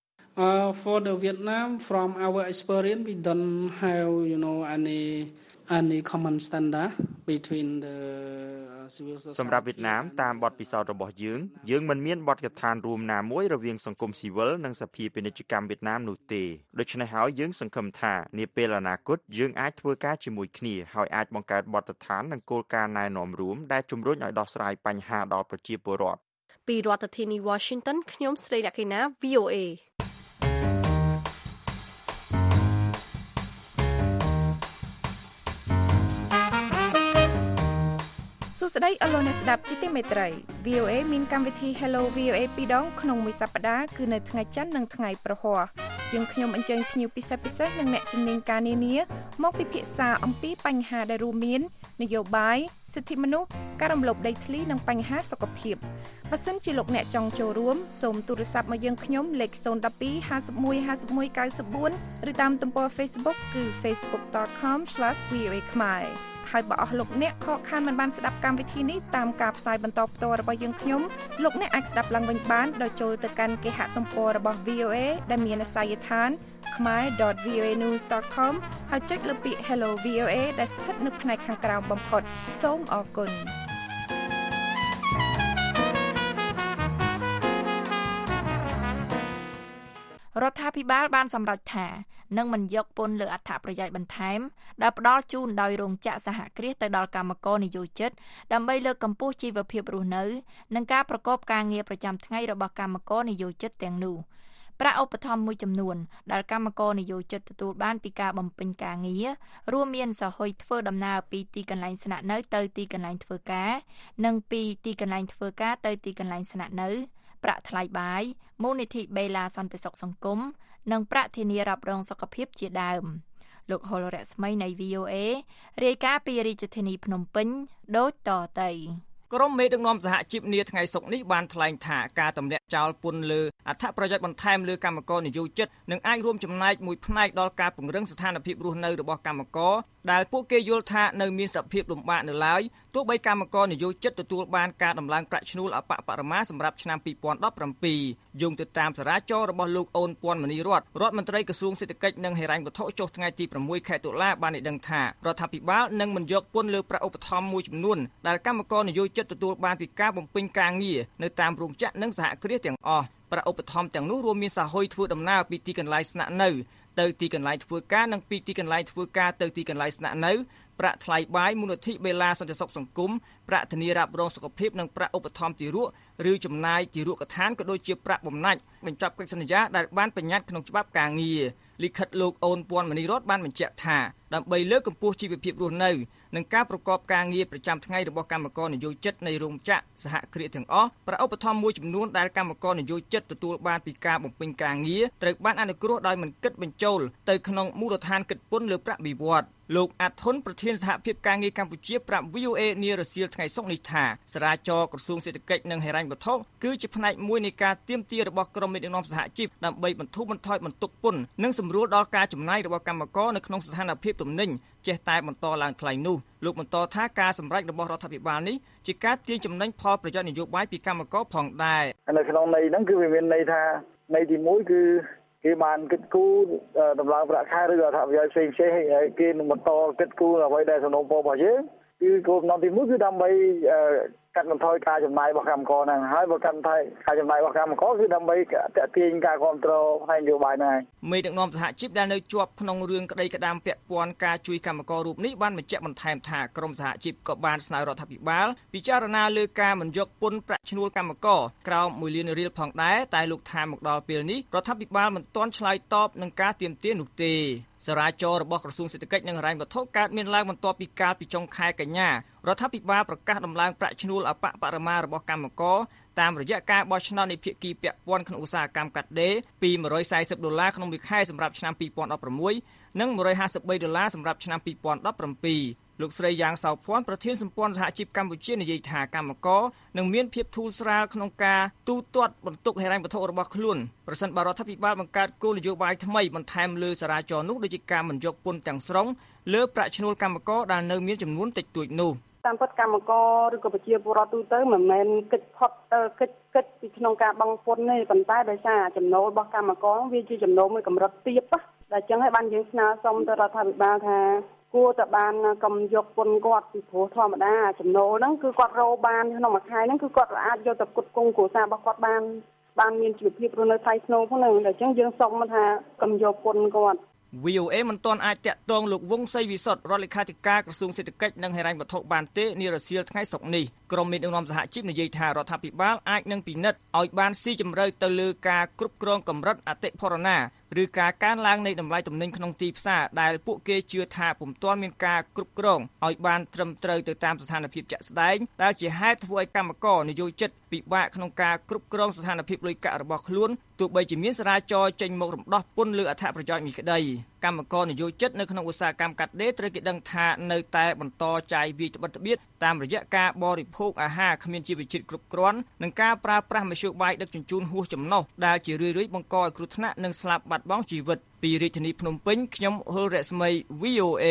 Uh, for the Vietnam, from our experience, we don't have, you know, any any common standard between the civil society. សម្រាប់វៀតណាមតាមបទពិសោធន៍របស់យើងយើងមិនមានបទកថារួមណាមួយរវាងសង្គមស៊ីវិលនិងសភាពាណិជ្ជកម្មវៀតណាមនោះទេដូច្នេះហើយយើងសង្ឃឹមថានាពេលអនាគតយើងអាចធ្វើការជាមួយគ្នាហើយអាចបង្កើតបទដ្ឋាននិងគោលការណ៍ណែនាំរួមដែលជំរុញឲ្យដោះស្រាយបញ្ហាដល់ប្រជាពលរដ្ឋពីរដ្ឋធានី Washington ខ្ញុំស្រីលក្ខិណា V O A សួស្តីអស់លោកអ្នកស្ដាប់ជាទីមេត្រី V O A មានកម្មវិធី Hello វី អូ เอ ពីរដងក្នុងមួយសប្តាហ៍គឺនៅថ្ងៃច័ន្ទនិងថ្ងៃប្រហ័សយើងខ្ញុំអញ្ជើញភ្ញៀវពិសេសពិសេសនិងអ្នកជំនាញការនានាមកពិភាក្សាអំពីបញ្ហាដែលរួមមាននយោបាយសិទ្ធិមនុស្សការរំលោភដីធ្លីនិងបញ្ហាសុខភាពបើសិនជាលោកអ្នកចង់ចូលរួមសូមទូរស័ព្ទមកយើងខ្ញុំលេខศูนย์ một hai ห้าสิบเอ็ด ห้าสิบเอ็ด เก้าสิบสี่ឬតាមទំព័រ Facebook គឺ facebook dot com slash v o a khmer ហើយបើអស់លោកអ្នកខកខានមិនបានស្ដាប់កម្មវិធីនេះតាមការផ្សាយបន្តផ្ទាល់របស់យើងខ្ញុំលោកអ្នកអាចស្ដាប់ឡើងវិញបានដោយចូលទៅកាន់គេហទំព័ររបស់ វី អូ เอ ដែលមានអាសយដ្ឋាន khmer dot v o a news dot com ហើយចុចលើពាក្យ Hello វី អូ เอ ដែលស្ថិតនៅផ្នែកខាងក្រោមបំផុតសូមអរគុណរដ្ឋាភិបាលបានសម្រេចថានឹងមិនយកពន្ធលើអត្ថប្រយោជន៍បន្ថែមដែលផ្ដល់ជូនដោយរោងចក្រសហគ្រាសទៅដល់កម្មករនិយោជិតដើម្បីលើកកម្ពស់ជីវភាពរស់នៅនិងការប្រកបការងារប្រចាំថ្ងៃរបស់កម្មករនិយោជិតទាំងនោះប្រាក់ឧបត្ថម្ភមួយចំនួនដែលកម្មករនិយោជិតទទួលបានពីការបំពេញការងាររួមមានសហគមន៍ធ្វើដំណើរពីទីកន្លែងស្នាក់នៅទៅទីកន្លែងធ្វើការនិងពីទីកន្លែងធ្វើការទៅទីកន្លែងស្នាក់នៅប្រាក់ថ្លៃបាយមូលនិធិបេឡាសន្តិសុខសង្គមនិងប្រាក់ធានារ៉ាប់រងសុខភាពជាដើមលោកហុលរស្មីនៃ វី អូ เอ រាយការណ៍ពីរាជធានីភ្នំពេញដូចតទៅក្រុមមេដឹកនាំសហជីពនាថ្ងៃសុក្រនេះបានថ្លែងថាការទម្លាក់ចោលពន្ធលើអត្ថប្រយោជន៍បន្ថែមលើកម្មករនិយោជិតនឹងអាចរួមចំណែកមួយផ្នែកដល់ការពង្រឹងស្ថានភាពរស់នៅរបស់កម្មករដែលពួកគេយល់ថានៅមានសភាពលំបាកនៅឡើយទោះបីកម្មករនិយោជិតទទួលបានការដំឡើងប្រាក់ឈ្នួលអបបរមាសម្រាប់ឆ្នាំពីរពាន់ដប់ប្រាំពីរយោងទៅតាមសារាចររបស់លោកអូនពាន់មនីរតរដ្ឋមន្ត្រីក្រសួងសេដ្ឋកិច្ចនិងហិរញ្ញវត្ថុចុះថ្ងៃទីប្រាំមួយខែតុលាបានឲ្យដឹងថារដ្ឋាភិបាលនឹងមិនយកពន្ធលើប្រាក់ឧបត្ថម្ភមួយចំនួនដែលកម្មករនិយោជិតទទួលបានពីការបំពេញការងារនៅតាមរោងចក្រនិងសហគ្រាសទាំងអស់ប្រាក់ឧបត្ថម្ភទាំងនោះរួមមានសហគមន៍ធ្វើដំណើរពីទីកន្លែងស្នាក់នៅទៅទីកន្លែងធ្វើការនិងពីទីកន្លែងធ្វើការទៅទីកន្លែងស្នាក់នៅប្រាក់ថ្លៃបាយមូលនិធិបេឡាសន្តិសុខសង្គមប្រាក់ធានារ៉ាប់រងសុខភាពនិងប្រាក់ឧបត្ថម្ភទារកឬចំណាយទារកដ្ឋានក៏ដូចជាប្រាក់បំណាច់បញ្ចប់កិច្ចសន្យាដែលបានបញ្ញត្តិក្នុងច្បាប់ការងារលិខិតលោកអូនពាន់មនីរតបានបញ្ជាក់ថាដើម្បីលើកកម្ពស់ជីវភាពរស់នៅនិងការប្រកបការងារប្រចាំថ្ងៃរបស់កម្មករនិយោជិតនៃរោងចក្រសហគ្រាសទាំងអស់ប្រាក់ឧបត្ថម្ភមួយចំនួនដែលកម្មករនិយោជិតទទួលបានពីការបំពេញការងារត្រូវបានអនុគ្រោះដោយមិនគិតបញ្ចូលទៅក្នុងមូលដ្ឋានគិតពន្ធលើប្រាក់បៀវត្សរ៍លោកអាត់ហ៊ុនប្រធានសហភាពការងារកម្ពុជាប្រាប់ វី អូ เอ នារសៀលថ្ងៃសុក្រនេះថាសារាចរក្រសួងសេដ្ឋកិច្ចនិងហិរញ្ញវត្ថុគឺជាផ្នែកមួយនៃការទាមទាររបស់ក្រុមមេដឹកនាំសហជីពដើម្បីបន្ធូរបន្ថយបន្ទុកពន្ធនិងសម្រួលដល់ការចំណាយរបស់កម្មករនៅក្នុងស្ថានភាពទំនិញចេះតែបន្តឡើងថ្លៃនោះលោកបន្តថាការសម្រេចរបស់រដ្ឋាភិបាលនេះជាការទាញចំណេញផលប្រយោជន៍នយោបាយពីកម្មករផងដែរនៅក្នុងន័យហ្នឹងគឺវាមានន័យថាន័យទីមួយគឺគេបានគិតគូរដំឡើងប្រាក់ខែឬក៏អត្ថប្រយោជន៍ផ្សេងផ្សេងហើយគេនឹងបន្តគិតគូរអ្វីដែលសំណូមពររបស់យើងគឺគោលបំណងទីមួយគឺដើម្បីកាត់បន្ថយការចំណាយរបស់កម្មករហ្នឹងហើយបើកាត់បន្ថយការចំណាយរបស់កម្មករគឺដើម្បីទាក់ទាញការគ្រប់គ្រងផ្នែកនយោបាយហ្នឹងមេដឹកនាំសហជីពដែលនៅជាប់ក្នុងរឿងក្តីក្តាមពាក់ព័ន្ធការជួយកម្មកររូបនេះបានបញ្ជាក់បន្ថែមថាក្រមសហជីពក៏បានស្នើរដ្ឋាភិបាលពិចារណាលើការមិនយកពន្ធប្រាក់ឈ្នួលកម្មករក្រោមមួយលានរៀលផងដែរតែលោកថាមកដល់ពេលនេះរដ្ឋាភិបាលមិនទាន់ឆ្លើយតបនឹងការទាមទារនោះទេសារាចររបស់ក្រសួងសេដ្ឋកិច្ចនិងហិរញ្ញវត្ថុកើតមានឡើងបន្ទាប់ពីកាលពីចុងខែកញ្ញារដ្ឋាភិបាលប្រកាសដំឡើងប្រាក់ឈ្នួលអបបរមារបស់កម្មករតាមរយៈការបោះឆ្នោតនៃភាគីពាក់ព័ន្ធក្នុងឧស្សាហកម្មកាត់ដេរពីmột trăm bốn mươiដុល្លារក្នុងមួយខែសម្រាប់ឆ្នាំពីរពាន់ដប់ប្រាំមួយនិងmột trăm năm mươiដុល្លារសម្រាប់ឆ្នាំពីរពាន់ដប់ប្រាំពីរលោកស្រីយ៉ាងសោភ័ណ្ឌប្រធានសម្ព័ន្ធសហជីពកម្ពុជានិយាយថាកម្មករនឹងមានភាពធូរស្រាលក្នុងការទូទាត់បន្ទុកហិរញ្ញវត្ថុរបស់ខ្លួនប្រសិនបើរដ្ឋាភិបាលបង្កើតគោលនយោបាយថ្មីបន្ថែមលើសារាចរនោះដូចជាការមិនយកពន្ធទាំងស្រុងលើប្រាក់ឈ្នួលកម្មករដែលនៅមានចំនួនតិចតួចនោះតាមពិតកម្មករឬក៏ប្រជាពលរដ្ឋទូទៅមិនមែនគិតផុតគិតគិតពីក្នុងការបង់ពន្ធទេប៉ុន្តែដោយសារចំណូលរបស់កម្មករវាជាចំណូលមួយកម្រិតទាបតែអញ្ចឹងហើយបានយើងស្នើសុំទៅរដ្ឋាភិបាលថាគួរតែបានកុំយកពន្ធគាត់ពីព្រោះធម្មតាចំណូលហ្នឹងគឺគាត់រកបានក្នុងមួយខែហ្នឹងគឺគាត់អាចយកទៅផ្គត់ផ្គង់គ្រួសាររបស់គាត់បានបានមានជីវភាពរស់នៅថ្លៃថ្នូរផងហ្នឹងអញ្ចឹងយើងសុំថាកុំយកពន្ធគាត់វី អូ เอ មិនទាន់អាចតាក់ទងលោកវង្សសីវិសុទ្ធរដ្ឋលេខាធិការក្រសួងសេដ្ឋកិច្ចនិងហិរញ្ញវត្ថុបានទេនារសៀលថ្ងៃសុក្រនេះក្រុមមេដឹកនាំសហជីពនិយាយថារដ្ឋាភិបាលអាចនឹងពិនិត្យឲ្យបានស៊ីជម្រៅទៅលើការគ្រប់គ្រងកម្រិតអតិផរណាឬការកើនឡើងនៃតម្លៃទំនិញក្នុងទីផ្សារដែលពួកគេជឿថាពុំទាន់មានការគ្រប់គ្រងឲ្យបានត្រឹមត្រូវទៅតាមស្ថានភាពជាក់ស្ដែងដែលជាហេតុធ្វើឲ្យកម្មករនិយោជិតពិបាកក្នុងការគ្រប់គ្រងស្ថានភាពលុយកាក់របស់ខ្លួនទោះបីជាមានចរាចរណ៍ចេញមករំដោះពន្ធលើអត្ថប្រយោជន៍នេះក្តីកម្មករនិយោជិតនៅក្នុងឧស្សាហកម្មកាត់ដេរត្រូវគេដឹងថានៅតែបន្តចាយវាយត្បិតត្បៀតតាមរយៈការបរិភោគអាហារគ្មានជីវជាតិគ្រប់គ្រាន់និងការប្រើប្រាស់មធ្យោបាយដឹកជញ្ជូនហួសចំណុះដែលជារឿយៗបង្កឲ្យគ្រោះថ្នាក់និងស្លាប់បាត់បង់ជីវិតពីរាជធានីភ្នំពេញខ្ញុំហុលរស្មី វី អូ เอ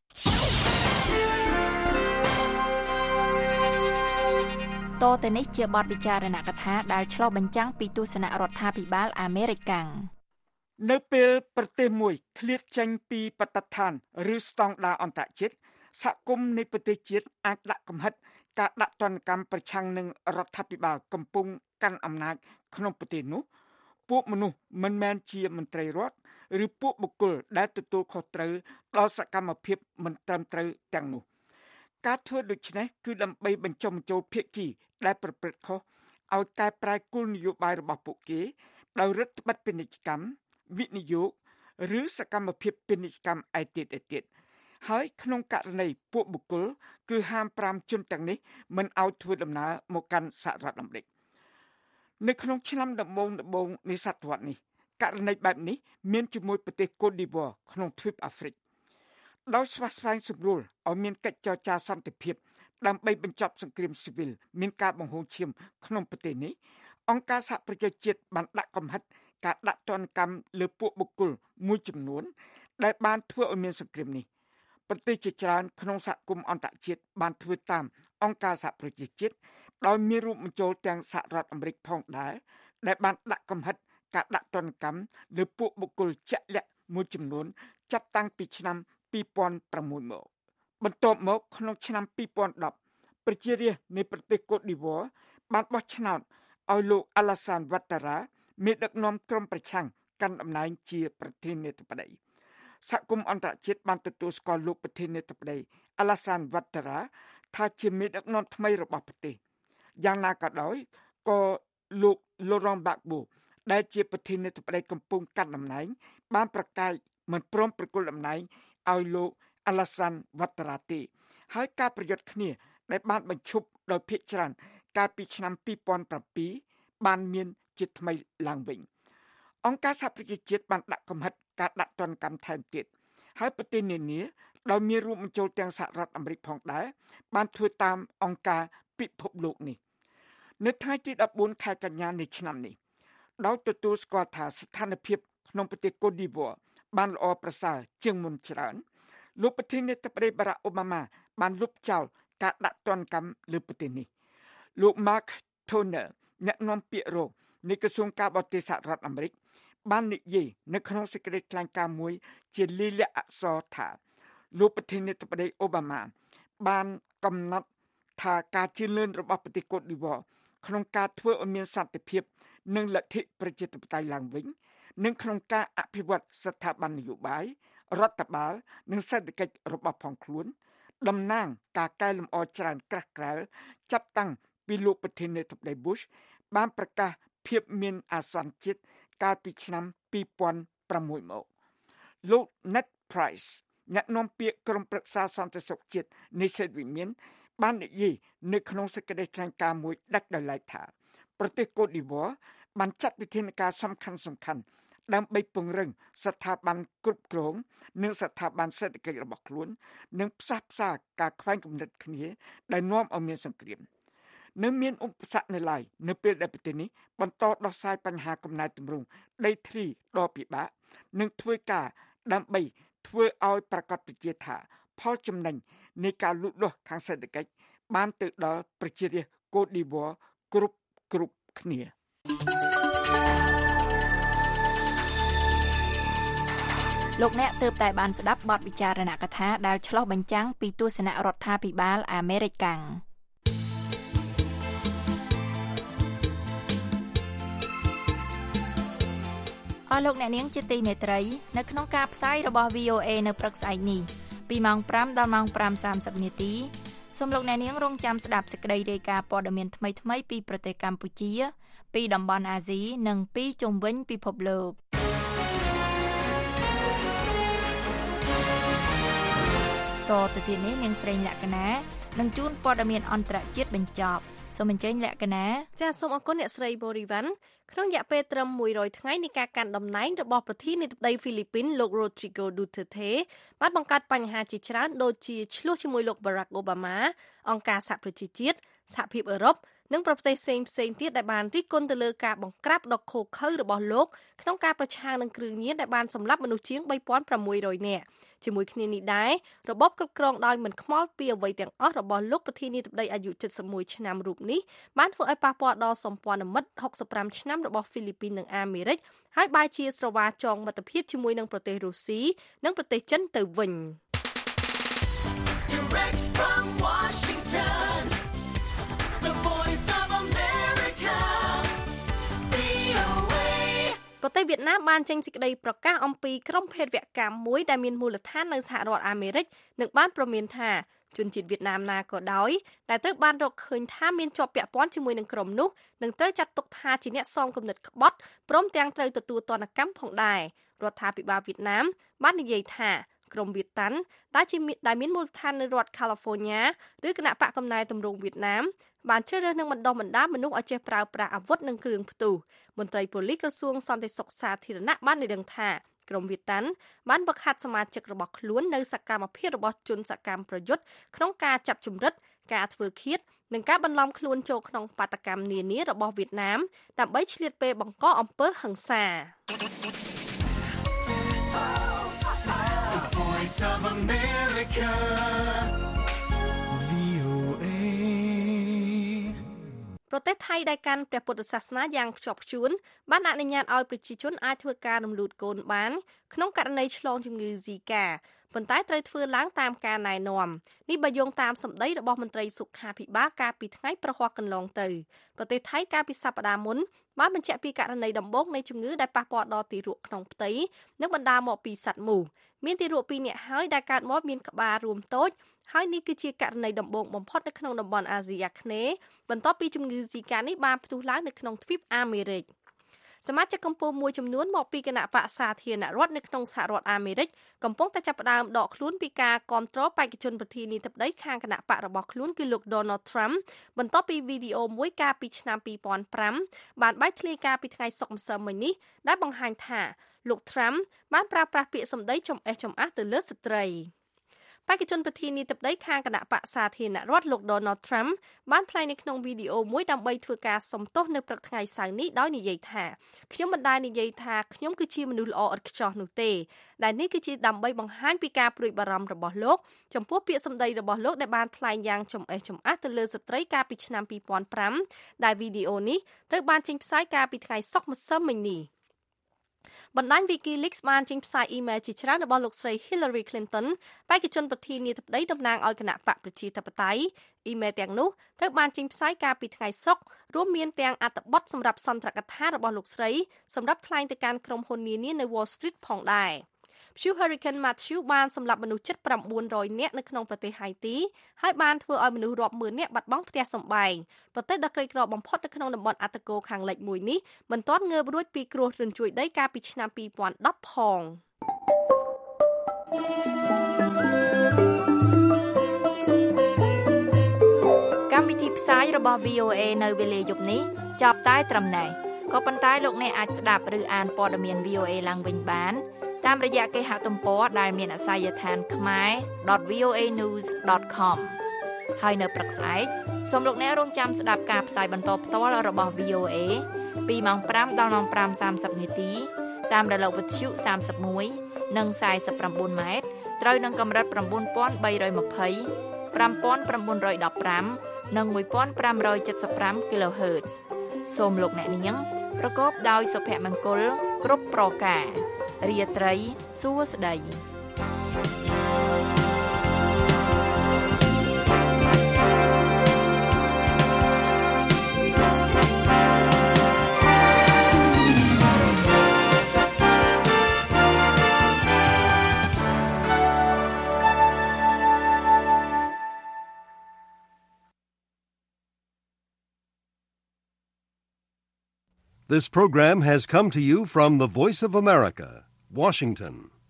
តទៅនេះជាបទពិចារណកថាដែលឆ្លុះបញ្ចាំងពីទស្សនៈរដ្ឋាភិបាលអាមេរិកកាំងនៅពេលប្រទេសមួយឃ្លាតចេញពីបទដ្ឋានឬស្តង់ដារអន្តរជាតិសហគមន៍នៃប្រទេសជាតិអាចដាក់កំហិតការដាក់ទណ្ឌកម្មប្រឆាំងនឹងរដ្ឋាភិបាលកំពុងកាន់អំណាចក្នុងប្រទេសនោះពួកមនុស្សមិនមែនជាមន្ត្រីរដ្ឋឬពួកបុគ្គលដែលទទួលខុសត្រូវដល់សកម្មភាពមិនត្រឹមត្រូវទាំងនោះការធ្វើដូច្នេះគឺដើម្បីបញ្ចុះបញ្ចូលភាគីដែលប្រព្រឹត្តខុសឲ្យកែប្រែគោលនយោបាយរបស់ពួកគេដោយរឹតបន្តឹងពាណិជ្ជកម្មវិនិយោគឬសកម្មភាពពាណិជ្ជកម្មឯទៀតឯទៀតហើយក្នុងករណីពួកបុគ្គលគឺហាមប្រាមជនទាំងនេះមិនឲ្យធ្វើដំណើរមកកាន់សហរដ្ឋអាមេរិកនៅក្នុងឆ្នាំដំបូងដំបូងនៃសតវត្សនេះករណីបែបនេះមានជាមួយប្រទេសកូតឌីវ៉ាក្នុងទ្វីបអាហ្វ្រិកដោយស្វាស្វែងសម្រួលឲ្យមានកិច្ចចរចាសន្តិភាពដើម្បីបញ្ចប់សង្គ្រាមស៊ីវិលមានការបង្ហូរឈាមក្នុងប្រទេសនេះអង្គការសហប្រជាជាតិបានដាក់កំហិតការដាក់ទណ្ឌកម្មលើពួកបុគ្គលមួយចំនួនដែលបានធ្វើឲ្យមានសង្គ្រាមនេះប្រទេសជាច្រើនក្នុងសហគមន៍អន្តរជាតិបានធ្វើតាមអង្គការសហប្រជាជាតិដោយមានរួមបញ្ចូលទាំងសហរដ្ឋអាមេរិកផងដែរដែលបានដាក់កំហិតការដាក់ទណ្ឌកម្មលើពួកបុគ្គលជាក់លាក់មួយចំនួនចាប់តាំងពីឆ្នាំពីរពាន់ប្រាំមួយមកបន្ទាប់មកក្នុងឆ្នាំពីរពាន់ដប់ប្រជារាស្ត្រនៃប្រទេសកូតឌីវ៉ាបានបោះឆ្នោតឲ្យលោក Alassane Ouattara មេដឹកនាំក្រុមប្រឆាំងកាន់តំណែងជាប្រធានាធិបតីសហគមន៍អន្តរជាតិបានទទួលស្គាល់លោកប្រធានាធិបតី Alassane Ouattara ថាជាមេដឹកនាំថ្មីរបស់ប្រទេសយ៉ាងណាក៏ដោយក៏លោក Laurent Gbagbo ដែលជាប្រធានាធិបតីកំពុងកាន់តំណែងបានប្រកាសមិនព្រមប្រគល់តំណែងឲ្យលោក Alassane Ouattara ទេហើយការប្រយុទ្ធគ្នាដែលបានបញ្ឈប់ដោយភាគច្រើនកាលពីឆ្នាំពីរពាន់ប្រាំពីរបានមានជាថ្មីឡើងវិញអង្គការសហប្រជាជាតិបានដាក់កំហិតការដាក់ទណ្ឌកម្មថែមទៀតហើយប្រទេសនានាដោយមានរួមបញ្ចូលទាំងសហរដ្ឋអាមេរិកផងដែរបានធ្វើតាមអង្គការពិភពលោកនេះនៅថ្ងៃទីដប់បួនខែកញ្ញានៃឆ្នាំនេះដោយទទួលស្គាល់ថាស្ថានភាពក្នុងប្រទេសកូតឌីវ៉ាបានល្អប្រសើរជាងមុនច្រើនលោកប្រធានាធិបតីបារ៉ាក់អូបាម៉ាបានលុបចោលការដាក់ទណ្ឌកម្មលើប្រទេសនេះលោក Mark Toner អ្នកនាំពាក្យរងនៃក្រសួងការបរទេសសហរដ្ឋអាមេរិកបាននិយាយនៅក្នុងសេចក្តីថ្លែងការណ៍មួយជាលាយលក្ខណ៍អក្សរថាលោកប្រធានាធិបតីអូបាម៉ាបានកំណត់ថាការជឿនលឿនរបស់ប្រទេសកូតឌីវ៉ាក្នុងការធ្វើឲ្យមានសន្តិភាពនិងលទ្ធិប្រជាធិបតេយ្យឡើងវិញនិងក្នុងការអភិវឌ្ឍស្ថាប័ននយោបាយរដ្ឋបាលនិងសេដ្ឋកិច្ចរបស់ផងខ្លួនតំណាងការកែលម្អច្រើនក្រាស់ក្រែលចាប់តាំងពីលោកប្រធានាធិបតី Bush បានប្រកាសភាពមានអាសន្នជាតិកាលពីឆ្នាំពីរពាន់ប្រាំមួយមកលោក Ned Price អ្នកនាំពាក្យក្រុមប្រឹក្សាសន្តិសុខជាតិនៃសិទ្ធិវិមានបាននិយាយនៅក្នុងសេចក្តីថ្លែងការណ៍មួយដាច់ដោយឡែកថាប្រទេសកូតឌីវ៉ាបានចាត់វិធានការសំខាន់សំខាន់ដើម្បីពង្រឹងស្ថាប័នគ្រប់គ្រងនិងស្ថាប័នសេដ្ឋកិច្ចរបស់ខ្លួននិងផ្សះផ្សាការខ្វែងគំនិតគ្នាដែលនាំឲ្យមានសង្គ្រាមនៅមានឧបសគ្គនៅឡើយនៅពេលដែលប្រទេសនេះបន្តដោះស្រាយបញ្ហាកំណែទម្រង់ដីធ្លីដ៏ពិបាកនិងធ្វើការដើម្បីធ្វើឲ្យប្រកាសប្រជាថាផលចំណេញនៃការលូតលាស់ខាងសេដ្ឋកិច្ចបានទៅដល់ប្រជារាស្ត្រកូតឌីវ៉ាគ្រប់គ្រប់គ្នាលោកអ្នកទើបតែបានស្ដាប់បទវិចារណកថាដែលឆ្លុះបញ្ចាំងពីទស្សនៈរដ្ឋាភិបាលអាមេរិកកាំងអស់លោកអ្នកនាងជាទីមេត្រីនៅក្នុងការផ្សាយរបស់ វី អូ เอ នៅព្រឹកស្អែកនេះពីម៉ោងប្រាំដល់ម៉ោងប្រាំសាមសិបនាទីសូមលោកអ្នកនាងរងចាំស្ដាប់សេចក្តីរាយការណ៍ព័ត៌មានថ្មីៗពីប្រទេសកម្ពុជាពីតំបន់អាស៊ីនិងពីជុំវិញពិភពលោកតទៅទៀតនេះនាងស្រីលក្ខណានឹងជួនព័ត៌មានអន្តរជាតិបញ្ចប់សូមអញ្ជើញលក្ខណៈចាសសូមអរគុណអ្នកស្រីបូរីវ៉ាន់ក្នុងរយៈពេលត្រឹមមួយរយថ្ងៃនៃការកាន់តំណែងរបស់ប្រធានាធិបតីហ្វីលីពីនលោក Rodrigo Duterte បានបង្កើតបញ្ហាជាច្រើនដូចជាឆ្លោះជាមួយលោក Barack Obama អង្គការសហប្រជាជាតិសហភាពអឺរ៉ុបនិងប្រទេសផ្សេងផ្សេងទៀតដែលបានរិះគន់ទៅលើការបង្ក្រាបដ៏ឃោរឃៅរបស់លោកក្នុងការប្រឆាំងនឹងគ្រឿងញៀនដែលបានសម្លាប់មនុស្សជាង បីពាន់ប្រាំមួយរយ នាក់ជាមួយគ្នានេះដែររបបគ្រប់គ្រងដោយមិនខ្មាល់ពីអ្វីទាំងអស់របស់លោកប្រធានាធិបតីអាយុ เจ็ดสิบเอ็ด ឆ្នាំរូបនេះបានធ្វើឲ្យប៉ះពាល់ដល់សម្ព័ន្ធមិត្ត หกสิบห้า ឆ្នាំរបស់ហ្វីលីពីននិងអាមេរិកហើយបែរជាស្រវាចងមិត្តភាពជាមួយនឹងប្រទេសរុស្ស៊ីនិងប្រទេសចិនទៅវិញ Direct from Washington The Voice of America ប្រទេសវៀតណាមបានចេញសេចក្តីប្រកាសអំពីក្រុមភេរវកម្មមួយដែលមានមូលដ្ឋាននៅសហរដ្ឋអាមេរិកនិងបានប្រមានថាជនជាតិវៀតណាមណាក៏ដោយដែលត្រូវបានរកឃើញថាមានជាប់ពាក់ព័ន្ធជាមួយនឹងក្រុមនោះនឹងត្រូវចាត់ទុកថាជាអ្នកសងគំនិតក្បត់ព្រមទាំងត្រូវទទួលទណ្ឌកម្មផងដែររដ្ឋាភិបាលវៀតណាមបាននិយាយថាក្រុមវៀតតាន់ដែលជាដែលមានមូលដ្ឋាននៅរដ្ឋ California ឬគណៈបកកំណែទម្រង់វៀតណាមបានជ្រើសរើសនឹងបណ្ដុះបណ្ដាលមនុស្សឲ្យចេះប្រើប្រាស់អាវុធនិងគ្រឿងផ្ទុះមន្ត្រីប៉ូលីសក្រសួងសន្តិសុខសាធារណៈបានឲ្យដឹងថាក្រុមវៀតតាន់បានបង្ខាត់សមាជិករបស់ខ្លួននៅសកម្មភាពរបស់ជនសកម្មប្រយុទ្ធក្នុងការចាប់ជំរិតការធ្វើឃាតនិងការបន្លំខ្លួនចូលក្នុងបាតកម្មនានារបស់វៀតណាមដើម្បីឆ្លៀតពេលបង្កអំពើហិង្សា Voice of America ប្រទេសថៃដែលកាន់ព្រះពុទ្ធសាសនាយ៉ាងខ្ជាប់ខ្ជួនបានអនុញ្ញាតឲ្យប្រជាជនអាចធ្វើការរំលូតកូនបានក្នុងករណីឆ្លងជំងឺ Zika ប៉ុន្តែត្រូវធ្វើឡើងតាមការណែនាំនេះបើយោងតាមសម្ដីរបស់មន្ត្រីសុខាភិបាលកាលពីថ្ងៃប្រហ័សកន្លងទៅប្រទេសថៃកាលពីសប្តាហ៍មុនបានបញ្ជាក់ពីករណីដំបូងនៃជំងឺដែលប៉ះពាល់ដល់ទារកក្នុងផ្ទៃនិងបណ្ដាលមកពីសត្វមូសមានទារកពីរនាក់ហើយដែលកើតមកមានក្បាលរួមតូចហើយនេះគឺជាករណីដំបូងបំផុតនៅក្នុងតំបន់អាស៊ីអាគ្នេយ៍បន្ទាប់ពីជំងឺ Zika នេះបានផ្ទុះឡើងនៅក្នុងទ្វីបអាមេរិកសមាជិកកម្ពុមួយចំនួនមកពីគណៈបក្សសាធារណរដ្ឋនៅក្នុងសហរដ្ឋអាមេរិកកំពុងតែចាប់ផ្ដើមដកខ្លួនពីការគាំទ្របេក្ខជនប្រធានាធិបតីខាងគណៈបករបស់ខ្លួនគឺលោក Donald Trump បន្ទាប់ពីវីដេអូមួយកាលពីឆ្នាំពីរពាន់ប្រាំបានបែកធ្លាយកាលពីថ្ងៃសុក្រម្សិលមិញនេះដែលបង្ហាញថាលោក Trump បានប្រើប្រាស់ពាក្យសម្ដីចំអេះចំអាស់ទៅលើស្ត្រីបេក្ខជនប្រធានាធិបតីខាងគណៈបក្សសាធារណរដ្ឋលោក Donald Trump បានថ្លែងនៅក្នុងវីដេអូមួយដើម្បីធ្វើការសំទោសនៅព្រឹកថ្ងៃសៅរ៍នេះដោយនិយាយថាខ្ញុំមិនដែលនិយាយថាខ្ញុំគឺជាមនុស្សល្អឥតខ្ចោះនោះទេដែលនេះគឺជាដើម្បីបង្ហាញពីការព្រួយបារម្ភរបស់លោកចំពោះពាក្យសម្ដីរបស់លោកដែលបានថ្លែងយ៉ាងចំអេះចំអាស់ទៅលើស្ត្រីកាលពីឆ្នាំពីរពាន់ប្រាំដែលវីដេអូនេះត្រូវបានចេញផ្សាយកាលពីថ្ងៃសុក្រម្សិលមិញនេះបណ្ដាញ WikiLeaks បានចេញផ្សាយអ៊ីមែលជាច្រើនរបស់លោកស្រី Hillary Clinton បេក្ខជនប្រធានាធិបតីតំណាងឲ្យគណៈបកប្រជាធិបតេយ្យអ៊ីមែលទាំងនោះត្រូវបានចេញផ្សាយកាលពីថ្ងៃសុក្ររួមមានទាំងអត្ថបទសម្រាប់សន្ទរកថារបស់លោកស្រីសម្រាប់ថ្លែងទៅកាន់ក្រុមហ៊ុននានានៅ Wall Street ផងដែរព្យុះ Hurricane Matthew បានសម្លាប់មនុស្សជិតប្រាំបួនរយនាក់នៅក្នុងប្រទេសហៃទីហើយបានធ្វើឲ្យមនុស្សរាប់ម៉ឺននាក់បាត់បង់ផ្ទះសម្បែងប្រទេសដ៏ក្រីក្របំផុតនៅក្នុងតំបន់អាត្រាខាងលិចមួយនេះមិនទាន់ងើបរួចពីគ្រោះរញ្ជួយដីកាលពីឆ្នាំពីរពាន់ដប់ផងកម្មវិធីផ្សាយរបស់ វី អូ เอ នៅវេលាយប់នេះចប់តែត្រឹមនេះក៏ប៉ុន្តែលោកអ្នកអាចស្ដាប់ឬអានព័ត៌មាន វី អូ เอ ឡើងវិញបានតាមរយៈគេហទំព័រដែលមានអាសយដ្ឋាន ខ្មែរ ដត វី អូ เอ ニューส ដត com ហើយនៅព្រឹកស្អែកសូមលោកអ្នករងចាំស្ដាប់ការផ្សាយបន្តផ្ទាល់របស់ វី អូ เอ ពីម៉ោងប្រាំដល់ម៉ោងប្រាំសាមសិបនាទីតាមរលកវិទ្យុសាមសិបមួយនិងខ្សែសិបប្រាំបួនម៉ែត្រត្រូវនឹងកម្រិត៩,៣២០ ៥,៩១៥ និងមួយពាន់ប្រាំរយседមប្រាំ kHz សូមលោកអ្នកនាងប្រកបដោយសុភមង្គលគ្រប់ប្រការរាត្រីសួស្តី This program has come to you from the Voice of America, Washington.